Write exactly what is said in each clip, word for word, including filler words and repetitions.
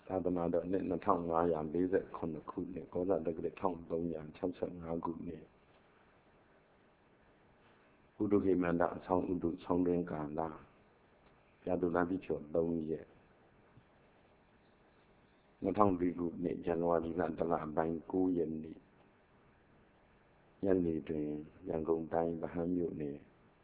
သာသနာတော်နှစ်နှစ်ထောင်ငါးရာလေးဆယ်ခုနှစ်ခုနှစ်ကောဇာတက္ကရာတစ်ထောင်သုံးရာ၆ဆယ့်ငါးခုနှစ်ဥဒုခေမန္တအဆောင်ဥဒုဆောင်းတွင်ကာလပြတုလပိကျော်သုံးရက်နှစ်ထောင်၄ခုနှစ်ဇန်နဝါရီလတလပိုင်း၉ရက်နေ့ညနေတွင်ရန်ကုန်တိုင်းဗဟန်းမြို့နယ်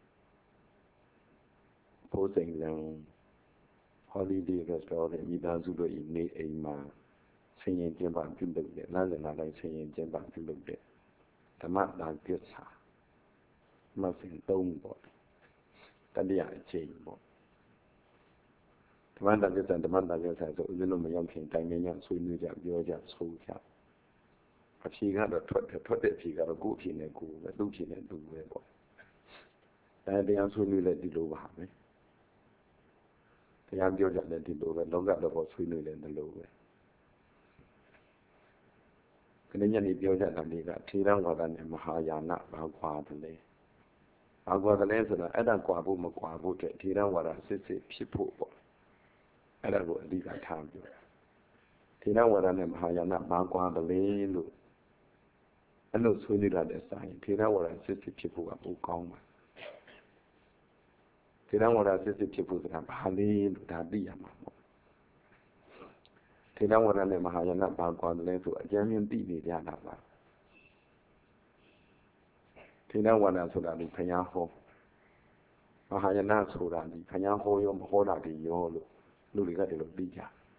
ဖိုးစိန်လန်းHoliday Restaurant မိသားစုတို့၏နေအိမ်မှာဆင်ရင်ကျင်းပပြုလုပ်တဲ့လမ်းစဉ်လာတိုင်းဆင်ရင်ကျင်းပပြုလုပ်တဲ့ဓမ္မတာသစ္စာမဆင်သုံးပေါ့တတိယအချိန်ပေါ့ဓမ္မတာသစ္စာဓမ္မတာသစ္စာဆိုဦးဇင်းတို့မရောက်ခင်တိုင်ပင်ညဆွေးနွေးကြပြောကြဆိုကြအဖြေကတော့ထွက်တယ်ထွက်တဲ့အဖြေကတော့ကိုယ့်အဖြေနဲ့ကိုယ်ပဲသူ့အဖြေနဲ့သူပဲပေါ့ဒါတရားဆွေးနွေးလဲဒီလိုပါပဲတရားပြောကြတယ်ဒီလိုပဲလောကတော့ဆွေးနွေးတယ်ဒီလိုပဲခဏညနေပြောကြတာလေးကထေရဝါဒနဲ့မဟာယာနဘာကွာတယ်လဲဘာကွာတယ်လဲဆိုတော့အဲ့ဒါကွာဖို့မကွာဖို့တဲ့ထေရဝါဒစစ်စစ်ဖြစ်ဖို့ပေါ့အဲ့ဒါကိုအဓိကထားပြောထေရဝါဒနဲ့မဟာယာနဘာကွာတယ်လဲလို့အဲ့လိုဆွေးနွေးတာတဲ့စာရင်ထေရဝါဒစစ်စစ်ဖြစ်ဖို့ကပိုကောင်းပါထေရဝါဒစစ်စစ်ဖြစ်ဖို့ဆိုတာဘာလဲလို့ဒါသိရမှာပေါ့ထေရဝါဒနဲ့မဟာယာနဘာကွာတယ်လဲဆိုအကျဉ်းချင်းသိနေကြတာပါထေရဝါဒဆိုတာဒီဘုရားဟောမဟာယာနဆိုတာဒီဘုရားဟောရောမဟောတာဒီရောလို့လူတွေကဒီလိုသိကြ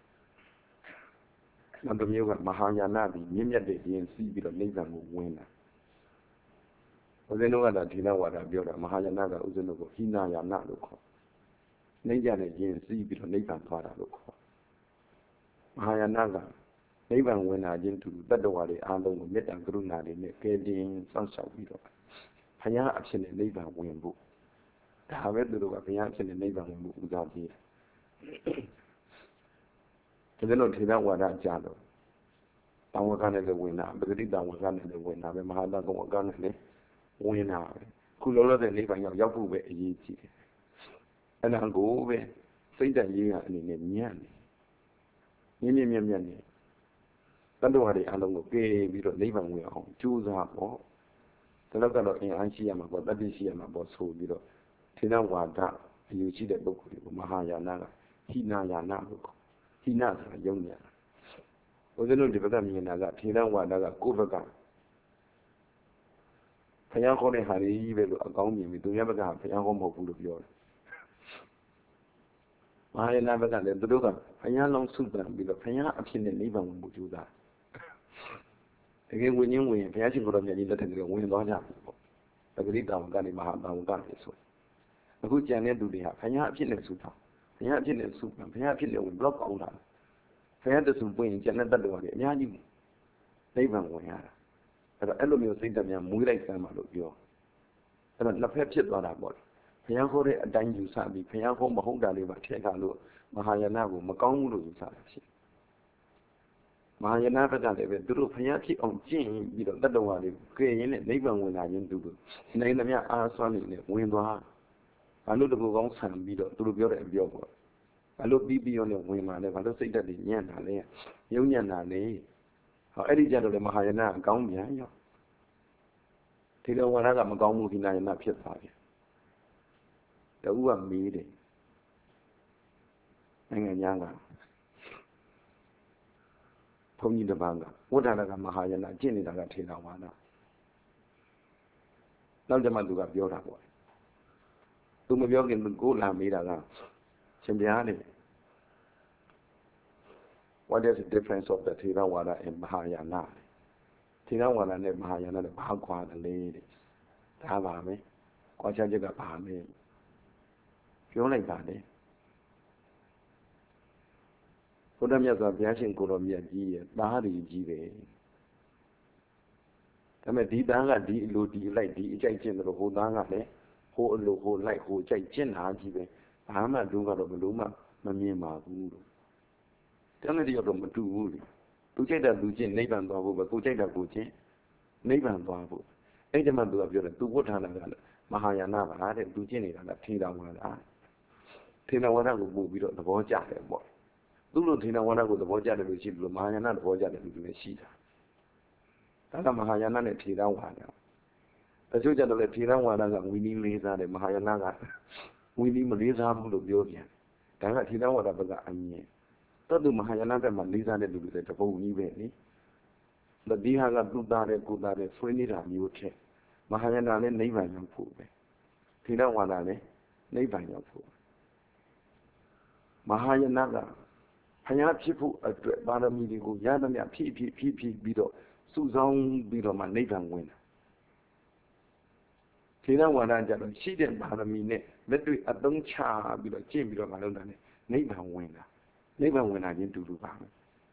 နောက်တစ်မျိုးကမဟာယာနဒီမြင့်မြတ်တဲ့ရင်စီးပြီးတော့နိဗ္ဗာန်ကိုဝင်တာဦးဇင်းတို့ကတော့ထေရဝါဒပြောတာမဟာယာနကဦးဇင်းတို့ကိုဟိနာယာနလို့ခေါ်နှိမ့်ကြတဲ့ရင်စီးပြီးတော့နိဗ္ဗာန်သွားတာလို့ခေါ်မဟာယာနကနိဗ္ဗာန်ဝင်လာခြင်းတူတတ္တဝါတွေအားလုံးကိုမေတ္တာကရုဏာတွေနဲ့ကယ်တင်စောင့်ရှောက်ပြီးတော့ဘုရားအဖြစ်နဲ့နိဗ္ဗာန်ဝင်ဖို့ဒါပဲသူတို့ကဘုရားအဖြစ်နဲ့နိဗ္ဗာန်ဝင်ဖို့ဦးစားပေးတယ်ဒါကြောင့်ထေရဝါဒကြတော့တောင်ဝကနဲ့လည်းဝင်တာပဂတိတောင်ဝကနဲ့လည်းဝင်တာပဲမဟာတကောဝကနဲ့လည်းဝင်တာပဲခုလောလောဆယ်နိဗ္ဗာန်ရောက်ရောက်ဖို့ပဲအရေးကြီးတယ်အဲ့ဒါကိုပဲစိတ်တရေးကအနေနဲ့ညံ့နေမြင့်မြင့်မြတ်မြတ်နေတတ္တဝါတွေအလုံးကိုကယ်ပြီးတော့နိဗ္ဗာန်ဝင်အောင်ကြိုးစားပေါ့ဒါတော့ကတော့အင်အားရှိရမှာပေါ့တတိရှိရမှာပေါ့ဆိုပြီးတော့ထေရဝါဒအယူရှိတဲ့ပုဂ္ဂိုလ်တွေကိုမဟာယာနကဟိနာယာနလို့ခေါ်ဟိနဆိုတာယုံညာဦးဇင်းတို့ဒီဘက်ကမြင်တာကထေရဝါဒကကိုယ့်ဘက်ကဘုရားခေါ်တဲ့ဟာကြီးပဲလို့အကောင်းမြင်ပြီးသူများဘက်ကဘုရားခေါ်မဟုတ်ဘူးလို့ပြောတယ်မဟာယာနဘက်ကလည်းသူတို့ကဘုရားလုံးစုပန်ပြီးတော့ဘုရားအဖြစ်နဲ့နိဗ္ဗာန်ဝင်ဖို့ကြိုးစားတကယ်ဝင်ရင်ဝင်ဘုရားရှင်ကိုယ်တော်မြတ်ကြီးလက်ထက်ကဝင်သွားကြပြီပေါ့ပဂရိတောင်ကနေမဟာတောင်ကနေဆိုအခုကြံတဲ့သူတွေကဘုရားအဖြစ်နဲ့စုတာဘုရားအဖြစ်နဲ့စုပန်ဘုရားအဖြစ်နဲ့ဝင်ဘလော့ကောင်းတာဘုရားတဆူပွင့်ရင်ကျန်တဲ့တတ်တော်တွေအများကြီးနိဗ္ဗာန်ဝင်ရတာအဲ့တော့အဲ့လိုမျိုးစိတ်ဓာတ်များမွေးလိုက်စမ်းပါလို့ပြောအဲ့တော့နှစ်ဖက်ဖြစ်သွားတာပေါ့ဘုရားခေါ်တဲ့အတိုင်းယူဆပြီးဘုရားခေါ်မဟုတ်တာလေးပါထည့်ထားလို့မဟာယာနကိုမကောင်းဘူးလို့ယူဆတာဖြစ်မဟာယာနဘက်ကလည်းပဲသူတို့ဘုရားဖြစ်အောင်ကျင့်ပြီးတော့တတ္တဝါတွေကဲရင်နဲ့နိဗ္ဗာန်ဝင်လာခြင်းသူတို့နိုင်သမျှအားစွမ်းနေနဲ့ဝင်သွားဘာလို့တကူကောင်းဆံပြီးတော့သူတို့ပြောတဲ့အပြောပေါ့ဘာလို့ပြီးပြီးရောနဲ့ဝင်လာလဲဘာလို့စိတ်ဓာတ်တွေညံ့တာလဲယုံညံ့တာလဲဟောအဲ့ဒီကြတော့လေမဟာယာနအကောင်းပြန်ရောထေရဝါဒကမကောင်းမှုဟိနာယာနဖြစ်သွားပြန်တူကမေးတယ်နိုင်ငံညာကဘုန်းကြီးတစ်ပါးကဝဋ္ဌာဏကမဟာယာနကျင့်နေတာကထေရဝါဒနောက်ကြမှာသူကပြောတာပေါ့သူမပြောခင်ကိုလာမေးတာကရှင်ဗျာလေ What is the difference of the Theravada and Mahayana ထေရဝါဒနဲ့မဟာယာနနဲ့ဘာကွာတယ်လဲတဲ့ဒါပါပဲကွာခြားချက်ကဘာလဲပြောလိုက်ပါလေဘုရားမြတ်စွာဘုရားရှင်ကိုယ်တော်မြတ်ကြီးရဲ့သားရည်ကြီးပဲဒါပေမဲ့ဒီသားကဒီအလိုဒီလိုက်ဒီအကြိုက်ကျင့်တယ်လို့ဟိုသားကလည်းဟိုအလိုဟိုလိုက်ဟိုကြိုက်ကျင့်တာကြီးပဲဘာမှလူကတော့ဘလို့မှမမြင်ပါဘူးလို့တကယ်တော့မတူဘူးလေသူကြိုက်တာသူကျင့်နိဗ္ဗာန်သွားဖို့ပဲကိုကြိုက်တာကိုကျင့်နိဗ္ဗာန်သွားဖို့အဲ့ဒီမှာသူကပြောတယ်သူဝဋ္ဌာဏကလည်းမဟာယာနပါတဲ့သူကျင့်နေတာကထေရဝါဒထေရဝါဒကိုပို့ပြီးတော့သဘောကျတယ်ပေါ့မသူ့လိုထေရဝါဒကိုသဘောကျတယ်လို့ရှိလို့မဟာယာနသဘောကျတယ်လို့လည်းရှိတာဒါကမဟာယာနနဲ့ထေရဝါဒတချို့ကြတော့လေထေရဝါဒကဝီနီးလေးစားတယ်မဟာယာနကဝီနီးမလေးစားဘူးလို့ပြောပြန်ဒါကထေရဝါဒဘက်ကအမြင်တော်သူမဟာယာနဘက်မှာလေးစားတဲ့လူတွေတပုံကြီးပဲလေဒီဟာကသူ့သားတဲ့ကိုသားတဲ့ဆွေးနေတာမျိုးထက်မဟာယာနလည်းနိဗ္ဗာန်ရောက်ဖို့ပဲထေရဝါဒလည်းနိဗ္ဗာန်ရောက်ဖို့မဟာယာနကဘုရားဖြစ်ဖို့အတွက်ပါရမီတွေကိုရသမျှဖြည့်ဖြည့်ဖြည့်ဖြည့်ပြီးတော့စုဆောင်းပြီးတော့မှနိဗ္ဗာန်ဝင်တာထေရဝါဒကြတော့ရှိတဲ့ပါရမီနဲ့လက်တွေ့အသုံးချပြီးတော့ကျင့်ပြီးတော့မလုပ်တာနဲ့နိဗ္ဗာန်ဝင်တာနိဗ္ဗာန်ဝင်တာချင်းတူတူပါပဲ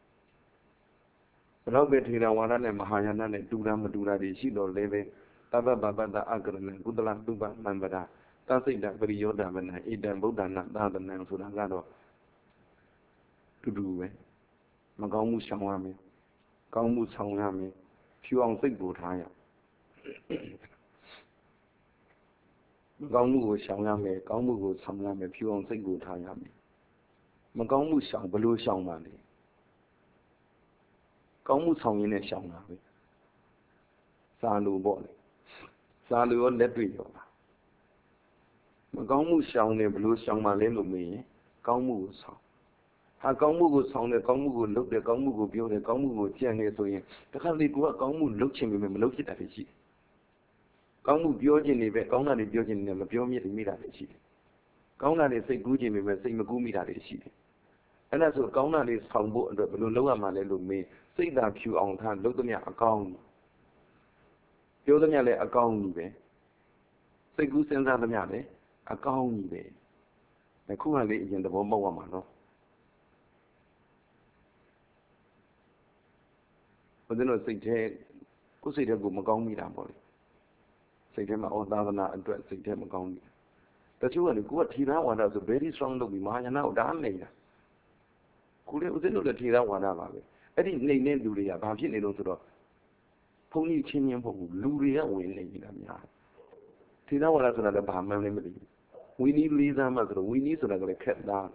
ဘလောက်ပဲထေရဝါဒနဲ့မဟာယာနနဲ့တူတာမတူတာတွေရှိတော့လည်းပဲသဗ္ဗဗပတ္တအကရဏံကုသလသုဘမံပဒသစိတ်တပရိယောဒဗနံဣတံဗုဒ္ဓနာသာသနံဆိုတာကတော့တူတူပဲမကောင်းမှုရှောင်ရမယ်ကောင်းမှုဆောင်ရမယ်ဖြူအောင်စိတ်ကိုထားရမကောင်းမှုကိုရှောင်ရမယ်ကောင်းမှုကိုဆောင်ရမယ်ဖြူအောင်စိတ်ကိုထားရမယ်မကောင်းမှုရှောင်ဘလို့ရှောင်ပါလဲကောင်းမှုဆောင်ရင်လည်းရှောင်တာပဲစာလိုပေါ့လေစာလိုရောလက်တွေ့ရောပါမကောင်းမှုရှောင်တယ်ဘလို့ရှောင်ပါလဲလို့မေးရင်ကောင်းမှုကိုဆောင်ဟာကောင်းမှုကိုဆောင်တယ်ကောင်းမှုကိုလုပ်တယ်ကောင်းမှုကိုပြောတယ်ကောင်းမှုကိုကြံ့နေဆိုရင်တခါလေကိုကကောင်းမှုလုပ်ချင်ပေမဲ့မလုပ်ဖြစ်တာတွေရှိတယ်ကောင်းမှုပြောချင်နေပဲကောင်းတာတွေပြောချင်နေတယ်မပြောမြစ်မိတာတွေရှိတယ်ကောင်းတာတွေစိတ်ကူးချင်ပေမဲ့စိတ်မကူးမိတာတွေရှိတယ်အဲ့ဒါဆိုကောင်းတာတွေဆောင်ဖို့အတွက်ဘယ်လိုလုပ်ရမှာလဲလို့မေးစိတ်သာဖြူအောင်ထားလုပ်သမျှအကောင်းပြောသမျှလည်းအကောင်းကြီးပဲစိတ်ကူးစဉ်းစားသမျှလည်းအကောင်းကြီးပဲအခုကလေးအရင်သဘောပေါက်ရမှာနော်ဘုရားတို့စိတ်ထဲကိုယ်စိတ်ထဲကိုမကောင်းမိတာပေါ့လေစိတ်ထဲမှာဩသာသနာအတွက်စိတ်ထဲမကောင်းဘူးတချို့ကလေကိုကထေရဝါဒဆို very strong လုပ်ပြီးမဟာယာနကိုဒါနေတာကိုလေဦးဇင်းတို့လည်းထေရဝါဒပါပဲအဲ့ဒီနှိမ်တဲ့လူတွေကဘာဖြစ်နေလို့ဆိုတော့ဘုန်းကြီးချင်းချင်းမဟုတ်ဘူးလူတွေကဝင်နေနေတာများထေရဝါဒဆိုတာလည်းဘာမှလည်းမသိဘူးဝီနီးလေးစားမှဆိုတော့ဝီနီးဆိုတာကလည်းခက်သား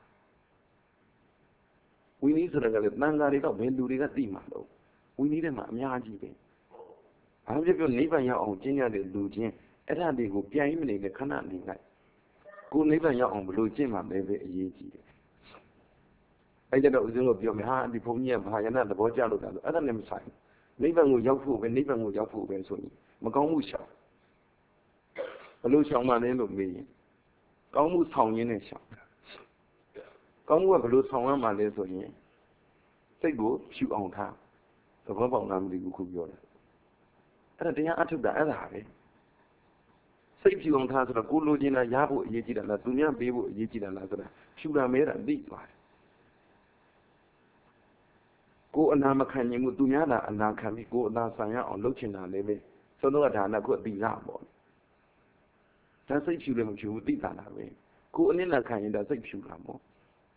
ဝီနီးဆိုတာကလည်းတန်ဃာတွေတော့ဘယ်လူတွေကသိမှာတော့ဝီနီးထဲမှာအများကြီးပဲဘာဖြစ်ဖြစ်နိဗ္ဗာန်ရောက်အောင်ကျင့်ရတဲ့လူချင်းအဲ့ဒါတွေကိုပြိုင်မနေတဲ့ခဏနေလိုက်ကိုနိဗ္ဗာန်ရောက်အောင်ဘလို့ကျင့်မှာလဲပဲအရေးကြီးတယ်အဲ့ကြတော့ဦးဇင်းတို့ပြောမယ်ဟာဒီဘုန်းကြီးကဘာယနာသဘောကျလို့တာဆိုအဲ့ဒါနဲ့မဆိုင်နိဗ္ဗာန်ကိုရောက်ဖို့ပဲနိဗ္ဗာန်ကိုရောက်ဖို့ပဲဆိုရင်မကောင်းမှုရှောင်ဘလို့ရှောင်မှလဲလို့မေးရင်ကောင်းမှုဆောင်ရင်းနဲ့ရှောင်ကောင်းမှုကဘလို့ဆောင်ရမှလဲဆိုရင်စိတ်ကိုဖြူအောင်ထားသဘောပေါက်လားမသိဘူးခုပြောတယ်အဲ့ဒါတရားအထုတ်တာအဲ့ဒါပဲစိတ်ဖြူအောင်ထားဆိုတော့ကိုလိုချင်တာရဖို့အရေးကြီးတာလားသူများပေးဖို့အရေးကြီးတာလားဆိုတာဖြူတာမဲတာသိသွားတယ်ကိုအနာမခံရင်ဘူးသူများသာအနာခံပြီးကိုအနာဆံရအောင်လုပ်ချင်တာလည်းပဲသုံးတော့ဒါနကိုအတိရပေါ့ဒါစိတ်ဖြူလည်းမဖြူဘူးသိတာလားပဲကိုအနစ်နာခံရင်ဒါစိတ်ဖြူတာပေါ့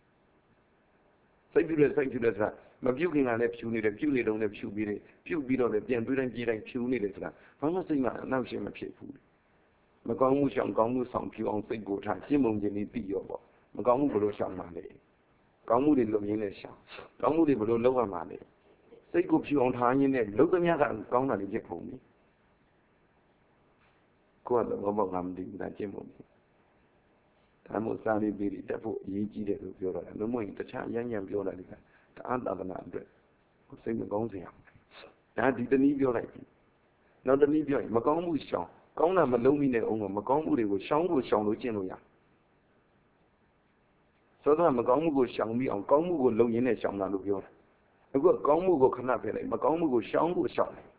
စိတ်ဖြူတဲ့စိတ်ဖြူတဲ့ဆိုတာမပြုတ်ခင်ကလည်းဖြူနေတယ်ပြုတ်နေတော့လည်းဖြူပြီးတယ်ပြုတ်ပြီးတော့လည်းပြန်တွေးတိုင်းပြေးတိုင်းဖြူနေတယ်ဆိုတာဘာမှစိတ်မှအနောက်ရှင်းမဖြစ်ဘူးမကောင်းမှုရှောင်ကောင်းမှုဆောင်ဖြူအောင်စိတ်ကိုထားရှင်းမုံခြင်းလေးသိရောပေါ့မကောင်းမှုဘလို့ရှောင်မှလဲကောင်းမှုတွေလုပ်ရင်းနဲ့ရှောင်ကောင်းမှုတွေဘလို့လုပ်ရမှာလဲစိတ်ကိုဖြူအောင်ထားရင်းနဲ့လုပ်သမျှကကောင်းတာတွေဖြစ်ကုန်ပြီကိုယ်ကတော့ဘောကမသိဘူးဒါကျင့်ဖို့ဒါမှမဟုတ်စာရီပြီးတက်ဖို့အရေးကြီးတယ်လို့ပြောတော့တယ်လုံးဝတခြားရမ်းရမ်းပြောတာတွေကတအားသာသနာအတွက်စိတ်မကောင်းစေအောင်ဒါဒီတနည်းပြောလိုက်ပြီနောက်တနည်းပြောရင်မကောင်းမှုရှောင်ကောင်းတာမလုံးမိနဲ့အောင်ကမကောင်းမှုတွေကိုရှောင်ဖို့ရှောင်လို့ကျင့်လို့ရဆိုတော့မကောင်းမှုကိုရှောင်ပြီးအောင်ကောင်းမှုကိုလုံရင်းနဲ့ရှောင်တာလို့ပြောတယ်အခုကောင်းမှုကိုခဏဖယ်လိုက်မကောင်းမှုကိုရှောင်ဖို့ရှောင်တယ်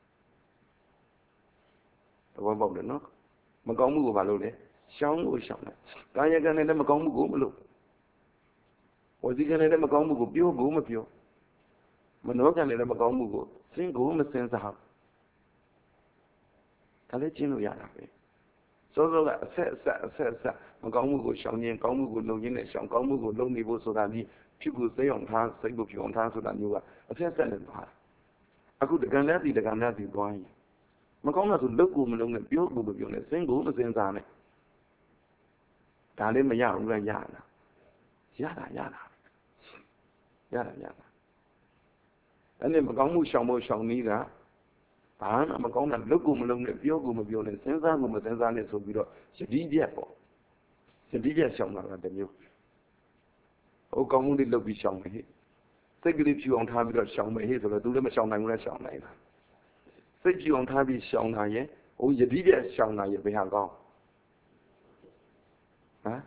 သဘောပေါက်တယ်နော်မကောင်းမှုကိုဘာလို့လဲရှောင်ဖို့ရှောင်တယ်ကာယကံနဲ့လည်းမကောင်းမှုကိုမလုပ်ဝစီကံနဲ့လည်းမကောင်းမှုကိုပြောဖို့မပြောမနောကံနဲ့လည်းမကောင်းမှုကိုစဉ်းကိုမစဉ်းစားဒါလည်းကျင့်လို့ရတာပဲစောစောကအဆက်အဆက်အဆက်အဆက်မကောင်းမှုကိုရှောင်ခြင်းကောင်းမှုကိုလုံရင်းနဲ့ရှောင်ကောင်းမှုကိုလုံနေဖို့ဆိုတာဒီဖြစ်ကိုစိတ်အောင်ထားစိတ်ကိုပြောင်းထားဆိုတာမျိုးကအဆက်ဆက်နဲ့သွားအခုတက္ကံလက်စီတက္ကံလက်စီသွားရင်မကောင်းတာဆိုလုပ်ကိုမလုပ်နဲ့ပြောကိုမပြောနဲ့စဉ်းကိုမစဉ်းစားနဲ့ဒါလည်းမရဘူးလားရတာရတာရတာ Yada yada. And then Magamu Shamo Shawnida, Pan, Magona, Lugum, Biogum, Bion, Senzagum, Senzanes, so we don't. Sedidia, Sedidia Shama, the new. O Community Lobby Shama. Take it you on time because Shama Hazel, do them a Shama Shama. Take you on time is Shama, oh, Yedidia Shama, you may have gone. Huh?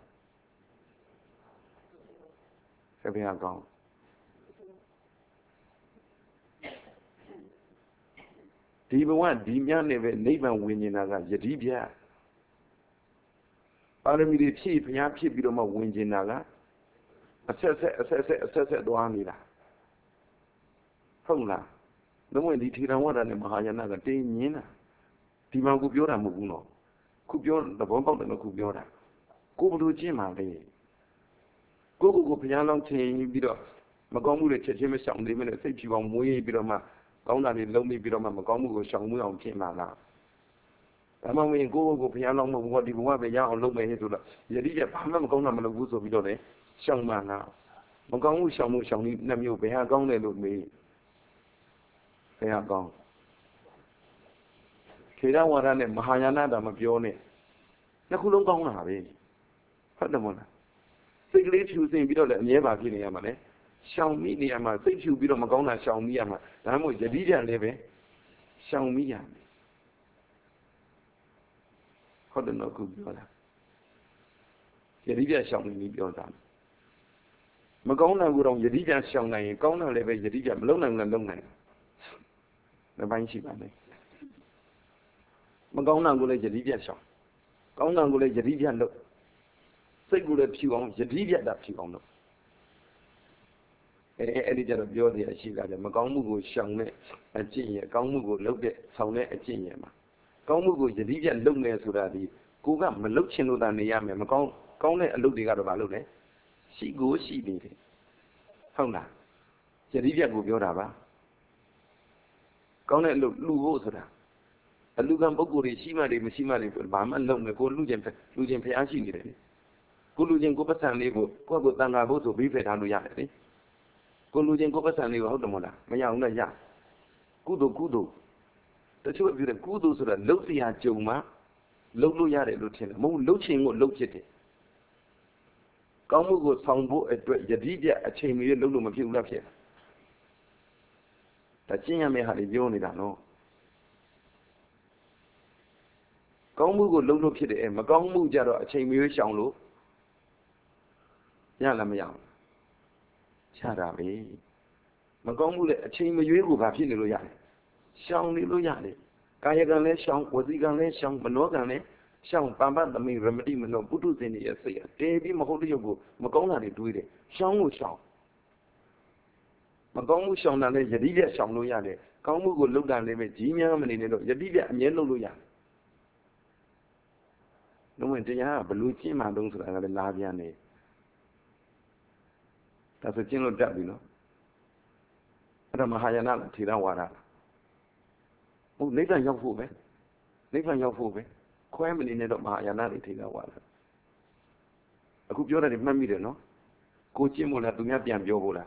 Have you gone? Do you want Dimian never neighbor winning as a Yedibia? Army the chief, young chief, you don't know winning naga. Assess it, assess it, assess it, do Anida. Hola. No one did he want an Mahayana, Dame Yena. Dima Gubiora Muguno. Kubion, the bomb of the Kubiora. Go to Jima. Go go piano chain, bit of Magamu, Chim, some limit, say you on way bit of my Gona, lonely bit of my Magamu, some way on Chimana. Among me go go piano, what you want, the young low may to the Yadi, Pamam Gona, the woods of Vidone, Shangmana. Magamu, Shamu, Shang, Namu, they have gone and look me. They are gone. Kira Waran and Mahayana, Damapione. Nakulong Gona, what the one? Secret choosing bit of the never getting Yamane. Shall me Yama, think you bit of Magona, shall me Yama. I'm with the Lydia Leve. Shall me Yam. How the no good brother? Yadidia shall me be your done. Magona would on Yadidia shall name, Gona Leve, Yadidia, Lona and Lona. The Banshee Bane. Magona will let Yadidia shall. Gona will let Yadidia look. Say good at you on Yadidia that you on. Editor of Yodi, she got a Magamu Shang, a genius, Gamu looked at Saune a genius. Gamu Yadidia looked at Sudadi, Guga, Maluchin than the Yam, Magon, Gone and looked at Balune. She goes, she did it. How now? Yadidia go Yoraba. Gone and look, Lugosa. A Lugan Boguri, Shimari, Mishimari, Bama, long ago, Lujan, Lujan Piachi did it. Gulujan Gopasan Lego, Gogotanga Boto, Bife and Yadi. Gulujan Gopasan Lego, Hodomona, Mayana Ya. Kudo Kudo. The two of you, the Kudos of the Lotia Joma, Lolo Yare Lieutenant, Mo Luchin or Lochete. Gamu Sambo at Yadidia, a chain me Lulu of you left here. The China may have a Yonida, no. Gamu Lolo Kid and Magamu Jaro, a chain me Shanlo. Yalam Charabe. Magamu, a chain me you have seen the Yale. Shang Lilo Yale. Kayagan Shang, was the Gan Shang, Manogane, Shang Bamba, the main remedy, no Buddhas in the essay. Davy Maholiogo, Magona do it. Shang will shang. Magamu Shang and Yadidia Shang Loyale. Kamu will look down the Jimia and Yadidia and Yellow Loya. No one to ya, but Luci Mandons and the Laviane. That's a general job, you know. Ramahayana, Tirawara. Oh, later young fool, eh? Later young fool, eh? Quammy in it of Mahayana, Tirawara. I could already remember, no? Coaching will have to have the Ambiola.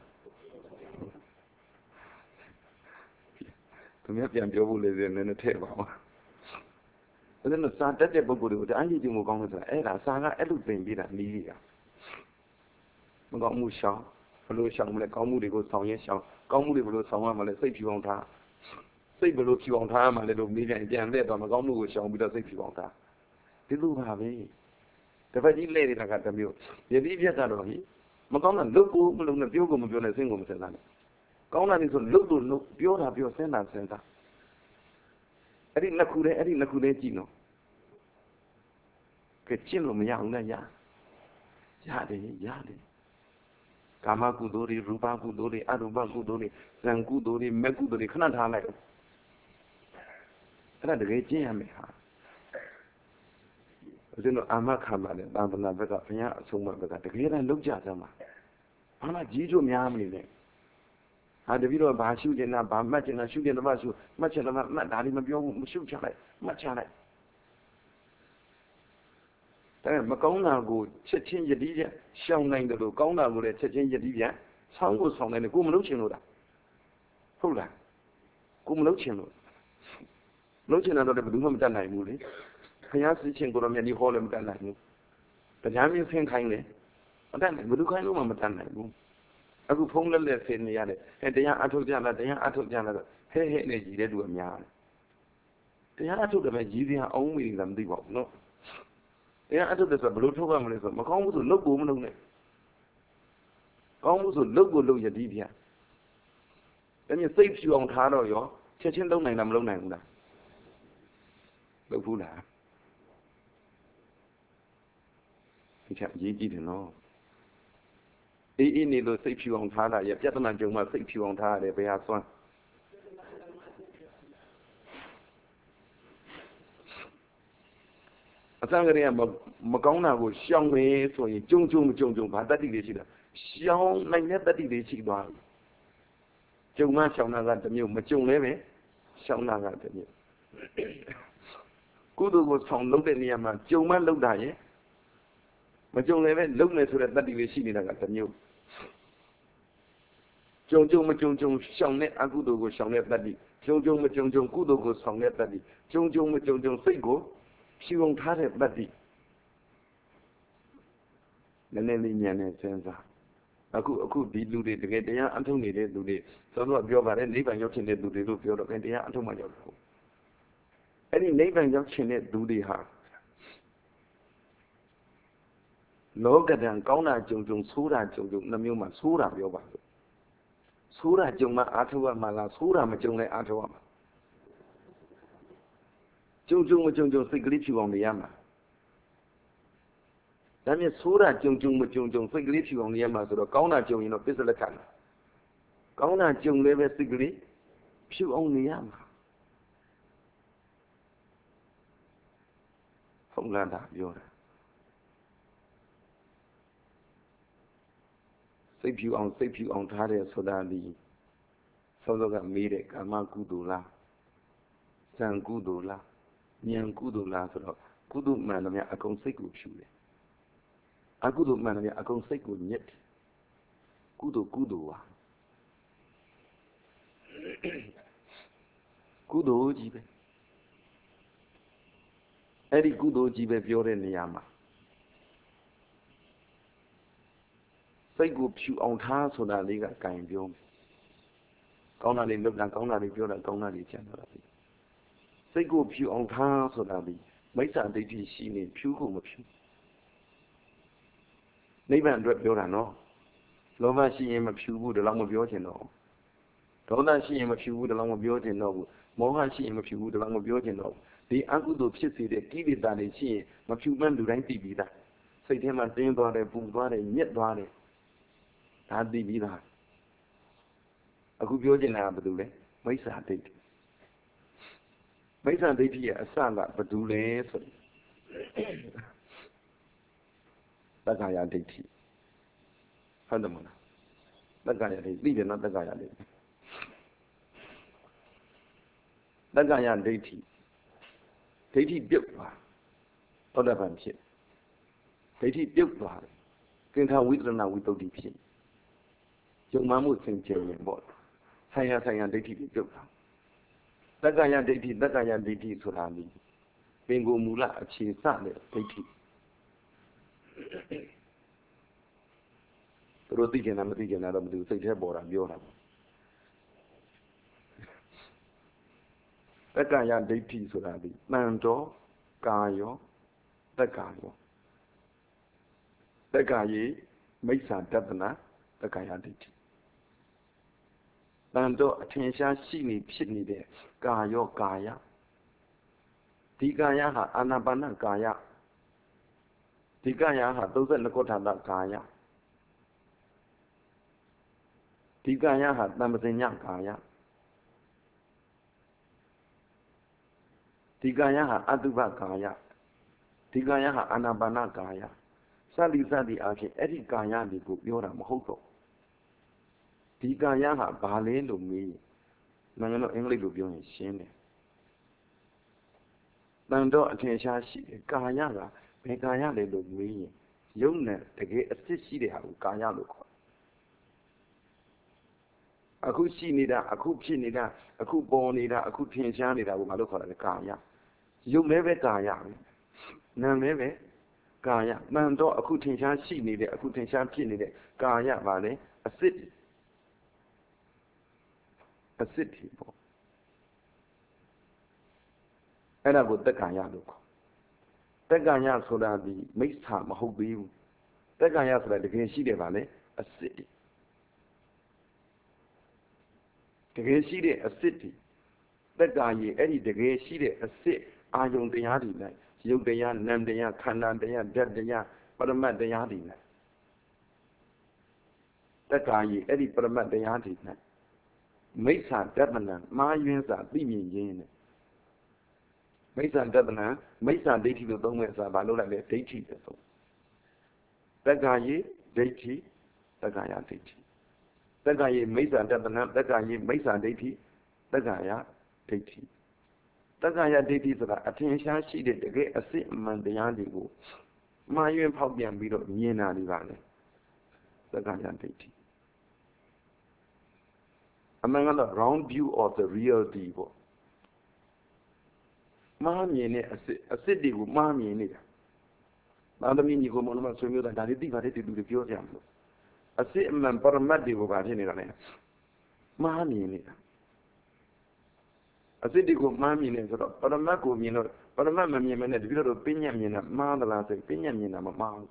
To have the Ambiola in the table. But then the Santa Debugu, the Angie Mugonga, Era, Saga, Elutin, be that Lia. Mugamu Shah. Follow Shang, like Comudi goes on yes, Shang, Comudi below someone, let's say you on time. Say below you on time, a little million again, let on a Gomu Shang with a safety on time. They do have a. The very lady like at the mule. The Livia Tadori, Magona look over the Bugum of your single Senan. Gona is a little look, pure of your Senan Center. I didn't Nakure, I didn't Nakure Gino. Kachino, young, ya. Yadi, Yadi. Kamakudori, Rupakudori, Arubakudori, Sankudori, Mekudori, Kanada. And the Regime. Then Amakama, Bambana Vega, so much that the great and look at them. Anna Gijo Miami. I the video about shooting about matching and shooting about you, much of that, I didn't be shoot much on it. Macona go, change the Lydia, Shang Nang the Gona would change the Lydia, ဆောင်းကိုဆောင်းတယ်ကိုမလုပ်ချင်လို့လားဟုတ်လားကိုမလုပ်ချင်လို့လုပ်ချင်တော့လည်းဘယ်သူမှမတတ်နိုင်ဘူးလေခရမ်းစီချင်းကိုတော့မျက်နှာဟောလည်းမတတ်နိုင်ဘူးတရားမင်းဆင်းခိုင်းလေမတတ်နိုင်ဘယ်သူခိုင်းလို့မှမတတ်နိုင်ဘူးအခုဖုံးလက်လက်ဆင်းနေရတယ်အဲတရားအထုတ်ကြလားတရားအထုတ်ကြလားဟဲ့ဟဲ့နဲ့ကြီးတဲ့သူကများတယ်တရားအထုတ်တယ်ပဲကြီးစရာအောင်မိတယ်မသိပါဘူးနော်တရားအထုတ်တယ်ဆိုဘယ်လိုထုတ်ရမလဲဆိုမကောင်းဘူးဆိုလုတ်ကိုမလုပ်နဲ့ကောင်းဘူးဆိုလုတ်ကိုလုတ်ရသည်ဗျာဒါမြင်စိတ်ဖြူအောင်ထားတော့ရောချက်ချင်းလုပ်နိုင်တာမလုပ်နိုင်ဘူးလားလုပ်ဘူးလားဒီချက်အရေးကြီးတယ်နော်အေးအေးနေလို့စိတ်ဖြူအောင်ထားတာရပြဿနာကြုံမှစိတ်ဖြူအောင်ထားရတယ်ဘယ်ဟာစွမ်းအစံကလေးကမကောင်းတာကိုရှောင်မယ်ဆိုရင်ကြုံကြုံမကြုံကြုံဘာတတ္တိတွေရှိတာရှောင်နိုင်တဲ့တတ္တိတွေရှိသွားပြီကြုံမှရှောင်တာကတစ်မျိုးမကြုံလဲပဲရှောင်တာကတစ်မျိုးကုသိုလ်ကိုဆောင်လုပ်တဲ့နေရာမှာကြုံမှလုပ်တာရဲ့မကြုံလည်းပဲလုပ်မယ်ဆိုတဲ့တတ္တိလေးရှိနေတာကတစ်မျိုးကြုံကြုံမကြုံကြုံရှောင်တဲ့အကုသိုလ်ကိုရှောင်တဲ့တတ္တိကြုံကြုံမကြုံကြုံကုသိုလ်ကိုဆောင်တဲ့တတ္တိကြုံကြုံမကြုံကြုံစိတ်ကိုဖြူအောင်ထားတဲ့တတ္တိနည်းနည်းလေးဉာဏ်နဲ့စဉ်းစားအခုအခုဒီလူတွေတကယ်တရားအထုတ်နေတဲ့လူတွေသောတော့ပြောပါတယ်နိဗ္ဗာန်ရောက်ချင်တဲ့လူတွေလို့ပြောတော့ခင်တရားအထုတ်မှရောက်တယ်အဲ့ဒီနိဗ္ဗာန်ရောက်ချင်တဲ့လူတွေဟာလောကဒံကောင်းတာကြုံကြုံဆိုးတာကြုံကြုံနှမျိုးမှာဆိုးတာပြောပါလို့ဆိုးတာကြုံမှအာထုတ်ရမှာလားဆိုးတာမကြုံလဲအာထုတ်ရမှာကြုံကြုံမကြုံကြုံစိတ်ကလေးဖြူအောင်နေရမှာဒါမြင်ဆိုးတာကြုံကြုံမကြုံကြုံစိတ်ကလေးဖြူအောင်နေရမှာဆိုတော့ကောင်းတာကြုံရင်တော့ပစ္စလက်ခံတာကောင်းတာကြုံလည်းပဲစိတ်ကလေးဖြူအောင်နေရမှာဟုတ်လားဒါပြောတာစိတ်ဖြူအောင်စိတ်ဖြူအောင်ထားတယ်ဆိုတာဒီသောသောကမေးတဲ့ကာမကုသိုလ်လားဇံကုသိုလ်လားဉာဏ်ကုသိုလ်လားဆိုတော့ကုသိုလ်မှန်တယ်များအကုန်စိတ်ကိုဖြူတယ်အကုသိုလ်မှန်တယ်များအကုန်စိတ်ကိုညစ်တယ်ကုသိုလ်ကုသိုလ်ပါကုသိုလ်ကြီးပဲအဲ့ဒီကုသိုလ်ကြီးပဲပြောတဲ့နေရာမှာစိတ်ကိုဖြူအောင်ထားဆိုတာလေးကကံပြောမယ်ကောင်းတာလေးလုပ်တာကောင်းတာလေးပြောတာကောင်းတာလေးကျန်တာလေးစိတ်ကိုဖြူအောင်ထားဆိုတာဒီမိစ္ဆာဒိဋ္ဌိရှိနေဖြူကိုမဖြူနိဗ္ဗာန်အတွက်ပြောတာနော်လောဘရှိရင်မဖြူဘူးဒါလောက်မပြောချင်တော့ဒေါသရှိရင်မဖြူဘူးဒါလောက်မပြောချင်တော့ဘူးမောဟရှိရင်မဖြူဘူးဒါလောက်မပြောချင်တော့ဘူးဒီအကုသိုလ်ဖြစ်စေတဲ့ကိလေသာတွေရှိရင်မဖြူမှန်းလူတိုင်းသိပြီးသားစိတ်ထဲမှာတင်းသွားတယ်ပူသွားတယ်ညစ်သွားတယ်ဒါသိပြီးသားအခုပြောချင်တာကဘာလို့လဲမိစ္ဆာဒိဋ္ဌိမိစ္ဆာဒိဋ္ဌိရဲ့အစကဘာလို့လဲဆိုရင်တက္ကာယဒိဋ္ဌိဟုတ်တယ်မလားတက္ကာယဒိဋ္ဌိသိတယ်နော်တက္ကာယဒိဋ္ဌိတက္ကာယဒိဋ္ဌိဒိဋ္ဌိပြုတ်သွားသောတပန်ဖြစ်ဒိဋ္ဌိပြုတ်သွားတယ်သင်္ခါဝိတ္တနာဝိတ္တုဖြစ်ယုံမှမှုစင်ကြယ်ရင်ပေါ့ဆိုင်ရာဆိုင်ရာဒိဋ္ဌိတွေပြုတ်သွားတက္ကာယဒိဋ္ဌိတက္ကာယဒိဋ္ဌိဆိုတာဒီပင်ကိုမူလအခြေစတဲ့ဒိဋ္ဌိသူတို့သိကျင်တာမသိကျင်တာတော့မသိဘူးစိတ်ထဲပေါ်တာပြောတာတက္ကာယဒိဋ္ဌိဆိုတာဒီတန်တော်ကာယောတက္ကာယောတက္ကာယေမိစ္ဆာတတနာတက္ကာယဒိဋ္ဌိတန်တော်အထင်ရှားရှိနေဖြစ်နေတဲ့ကာယောကာယဒီကာယဟာအာနာပါနကာယဒီကာယဟာသုံးဆယ်နှစ်ခုထာတကာယဒီကာယဟာတမ္ပဇညကာယဒီကာယဟာအတုပကာယဒီကာယဟာအာနာပါနကာယစသည်စသည်အဖြစ်အဲ့ဒီကာယတွေကိုပြောတာမဟုတ်တော့ဒီကာယဟာဘာလဲလို့မေးနိုင်ငံတော်အင်္ဂလိပ်လိုပြောရင်ရှင်းတယ်တန်တော့အထင်ရှားရှိတယ်ကာယကဘယ်ကာယလဲလို့မေးရင်ယုံနဲ့တကယ်အစ်စ်ရှိတဲ့ဟာကိုကာယလို့ခေါ်အခုရှိနေတာအခုဖြစ်နေတာအခုပေါ်နေတာအခုထင်ရှားနေတာကိုမလို့ခေါ်တယ်ကာယရုပ်လည်းပဲကာယပဲနာမ်လည်းပဲကာယမှန်တော့အခုထင်ရှားရှိနေတဲ့အခုထင်ရှားဖြစ်နေတဲ့ကာယပါလေအစစ်အစစ်ဒီပေါ့အဲ့ဒါကိုတက္ကရာလို့ခေါ်တက္ကရာဆိုတာဒီမိစ္ဆာမဟုတ်သေးဘူးတက္ကရာဆိုတာတကယ်ရှိတယ်ပါလေအစစ်တကယ်ရှိတဲ့အစစ်ဒီတက္ကရာအဲ့ဒီတကယ်ရှိတဲ့အစစ်အာယုံတရားတွေနဲ့ရုပ်တရားနာမ်တရားခန္ဓာတရားဓာတ်တရားပရမတ်တရားတွေနဲ့တက္ကရာအဲ့ဒီပရမတ်တရားတွေနဲ့မိစ္ဆာတတနာမှားယွင်းစွာသိမြင်ခြင်းနဲ့မိစ္ဆာတတနာမိစ္ဆာဒိဋ္ဌိလို့သုံးမဲ့စာဘာလို့လဲဒိဋ္ဌိပဲသုံးတက္ကရာဒိဋ္ဌိတက္ကရာဒိဋ္ဌိတက္ကရာမိစ္ဆာတတနာတက္ကရာမိစ္ဆာဒိဋ္ဌိတက္ကရာဒိဋ္ဌိတက္ကရာဒိဋ္ဌိဆိုတာအထင်ရှားရှိတဲ့တကယ်အစစ်အမှန်တရားတွေကိုမှားယွင်းဖောက်ပြန်ပြီးတော့မြင်တာတွေပါလေတက္ကရာဒိဋ္ဌိအမှန်ကတော့ round view of the reality ပေါ့မှားမြင်တဲ့အစစ်အစစ်တွေကိုမှားမြင်နေတာသာသမီညီကိုမလို့မဆွေမျိုးသားဒါလေးသိပါတယ်တူတူတွေပြောကြမလို့အစစ်အမှန်ပရမတ်တွေကိုပါဖြစ်နေတာလေမှားမြင်နေတာအစစ်တွေကိုမှားမြင်နေဆိုတော့ပရမတ်ကိုမြင်တော့ပရမတ်မမြင်မနဲ့တပိတော့ပညာမြင်တာမှားသလားဆိုပညာမြင်တာမမှားဘူး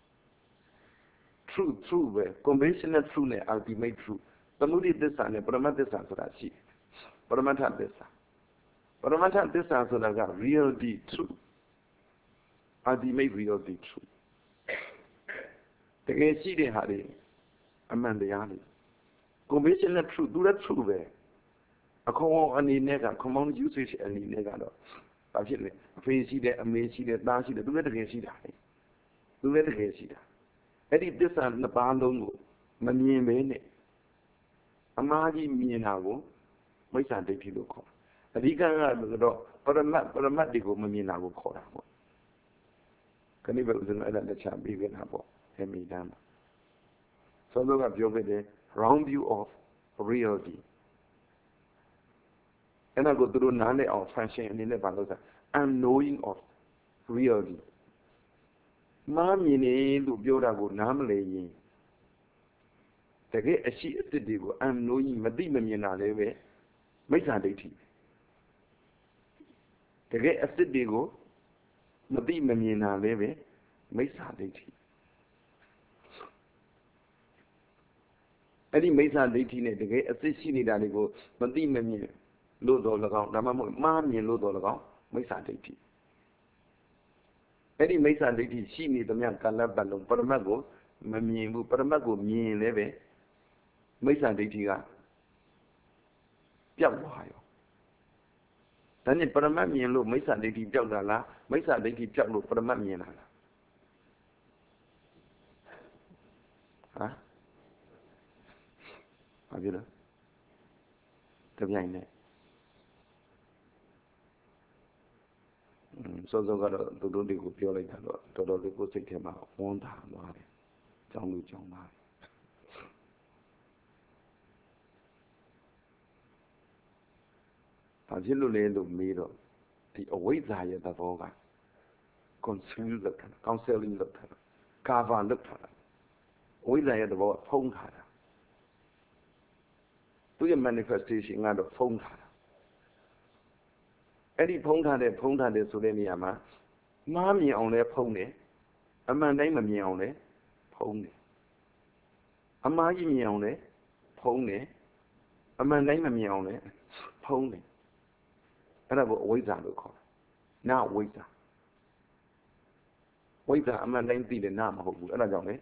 true true ပဲ conventional true နဲ့ ultimate true သမုဒိသစ္စာနဲ့ပရမတ်သစ္စာဆိုတာရှိပရမတ္ထသစ္စာပရမတ္ထသစ္စာဆိုတာက reality true ultimate reality true တကယ်ရှိတဲ့ဟာတွေအမှန်တရားတွေ conventional true သူလည်း true ပဲအခေါ်အနေနဲ့က common usage အနေနဲ့ကတော့ဘာဖြစ်လဲအဖေရှိတယ်အမေရှိတယ်သားရှိတယ်သူလည်းတကယ်ရှိတာလေသူလည်းတကယ်ရှိတာအဲ့ဒီသစ္စာနှစ်ပါးလုံးကိုမမြင်ပဲနဲ့အမှားကြီးမြင်တာကိုမိစ္ဆာဒိဋ္ဌိလို့ခေါ်အဓိကကတော့ပရမတ်ပရမတ်တွေကိုမမြင်တာကိုခေါ်တာပေါ့ခဏိဘယ်ဥစဉ်အဲ့ဒါလက်ချပြီးခဲ့တာပေါ့အမိတမ်းမှာဆိုတော့ကပြောခဲ့တယ် round view of reality အဲ့ဒါကိုသူတို့နားလည်အောင် function အနေနဲ့ဘာလို့ဆို unknowing of reality မှားမြင်နေလို့ပြောတာကိုနားမလည်ရင်တကယ်အရှိအစစ်တွေကို unknowing မသိမမြင်တာလည်းပဲမိစ္ဆာဒိဋ္ဌိတကယ်အစစ်တွေကိုမသိမမြင်တာလည်းပဲမိစ္ဆာဒိဋ္ဌိအဲ့ဒီမိစ္ဆာဒိဋ္ဌိနဲ့တကယ်အစစ်ရှိနေတာတွေကိုမသိမမြင်လို့တော့၎င်းဒါမှမဟုတ်မှားမြင်လို့တော့၎င်းမိစ္ဆာဒိဋ္ဌိအဲ့ဒီမိစ္ဆာဒိဋ္ဌိရှိနေသမျှကာလပတ်လုံးပရမတ်ကိုမမြင်ဘူးပရမတ်ကိုမြင်လည်းပဲမိစ္ဆာဒိဋ္ဌိကပျောက်သွားရောဒါနဲ့ပရမတ်မြင်လို့မိစ္ဆာဒိဋ္ဌိပျောက်တာလားမိစ္ဆာဒိဋ္ဌိပျောက်လို့ပရမတ်မြင်တာလားဟာဘာဖြစ်လဲတပြိုင်နဲ့စောစောကတော့သူတို့တွေကိုပြောလိုက်တာတော့တော်တော်လေးကိုစိတ်ထဲမှာဝန်းတာသွားတယ်ကြောင်းလူကြောင်းသားဘာဖြစ်လို့လဲလို့မေးတော့ဒီအဝိဇ္ဇာရဲ့သဘောက confuse လုပ်တာ counseling လုပ်တာ cover လုပ်တာအဝိဇ္ဇာရဲ့သဘောကဖုံးထားတာသူရဲ့ manifestation ကတော့ဖုံးထားတာအဲ့ဒီဖုံးထားတဲ့ဖုံးထားတဲ့ဆိုတဲ့နေရာမှာမှားမြင်အောင်လဲဖုံးတယ်အမှန်တိုင်းမမြင်အောင်လဲဖုံးတယ်အမှားကြီးမြင်အောင်လဲဖုံးတယ်အမှန်တိုင်းမမြင်အောင်လဲဖုံးတယ်အဲ့ဒါကိုအဝိဇ္ဇာလို့ခေါ်တယ်နာဝိဇ္ဇာဝိဇ္ဇာအမှန်တိုင်းသိတယ်နာမဟုတ်ဘူးအဲ့ဒါကြောင့်လေ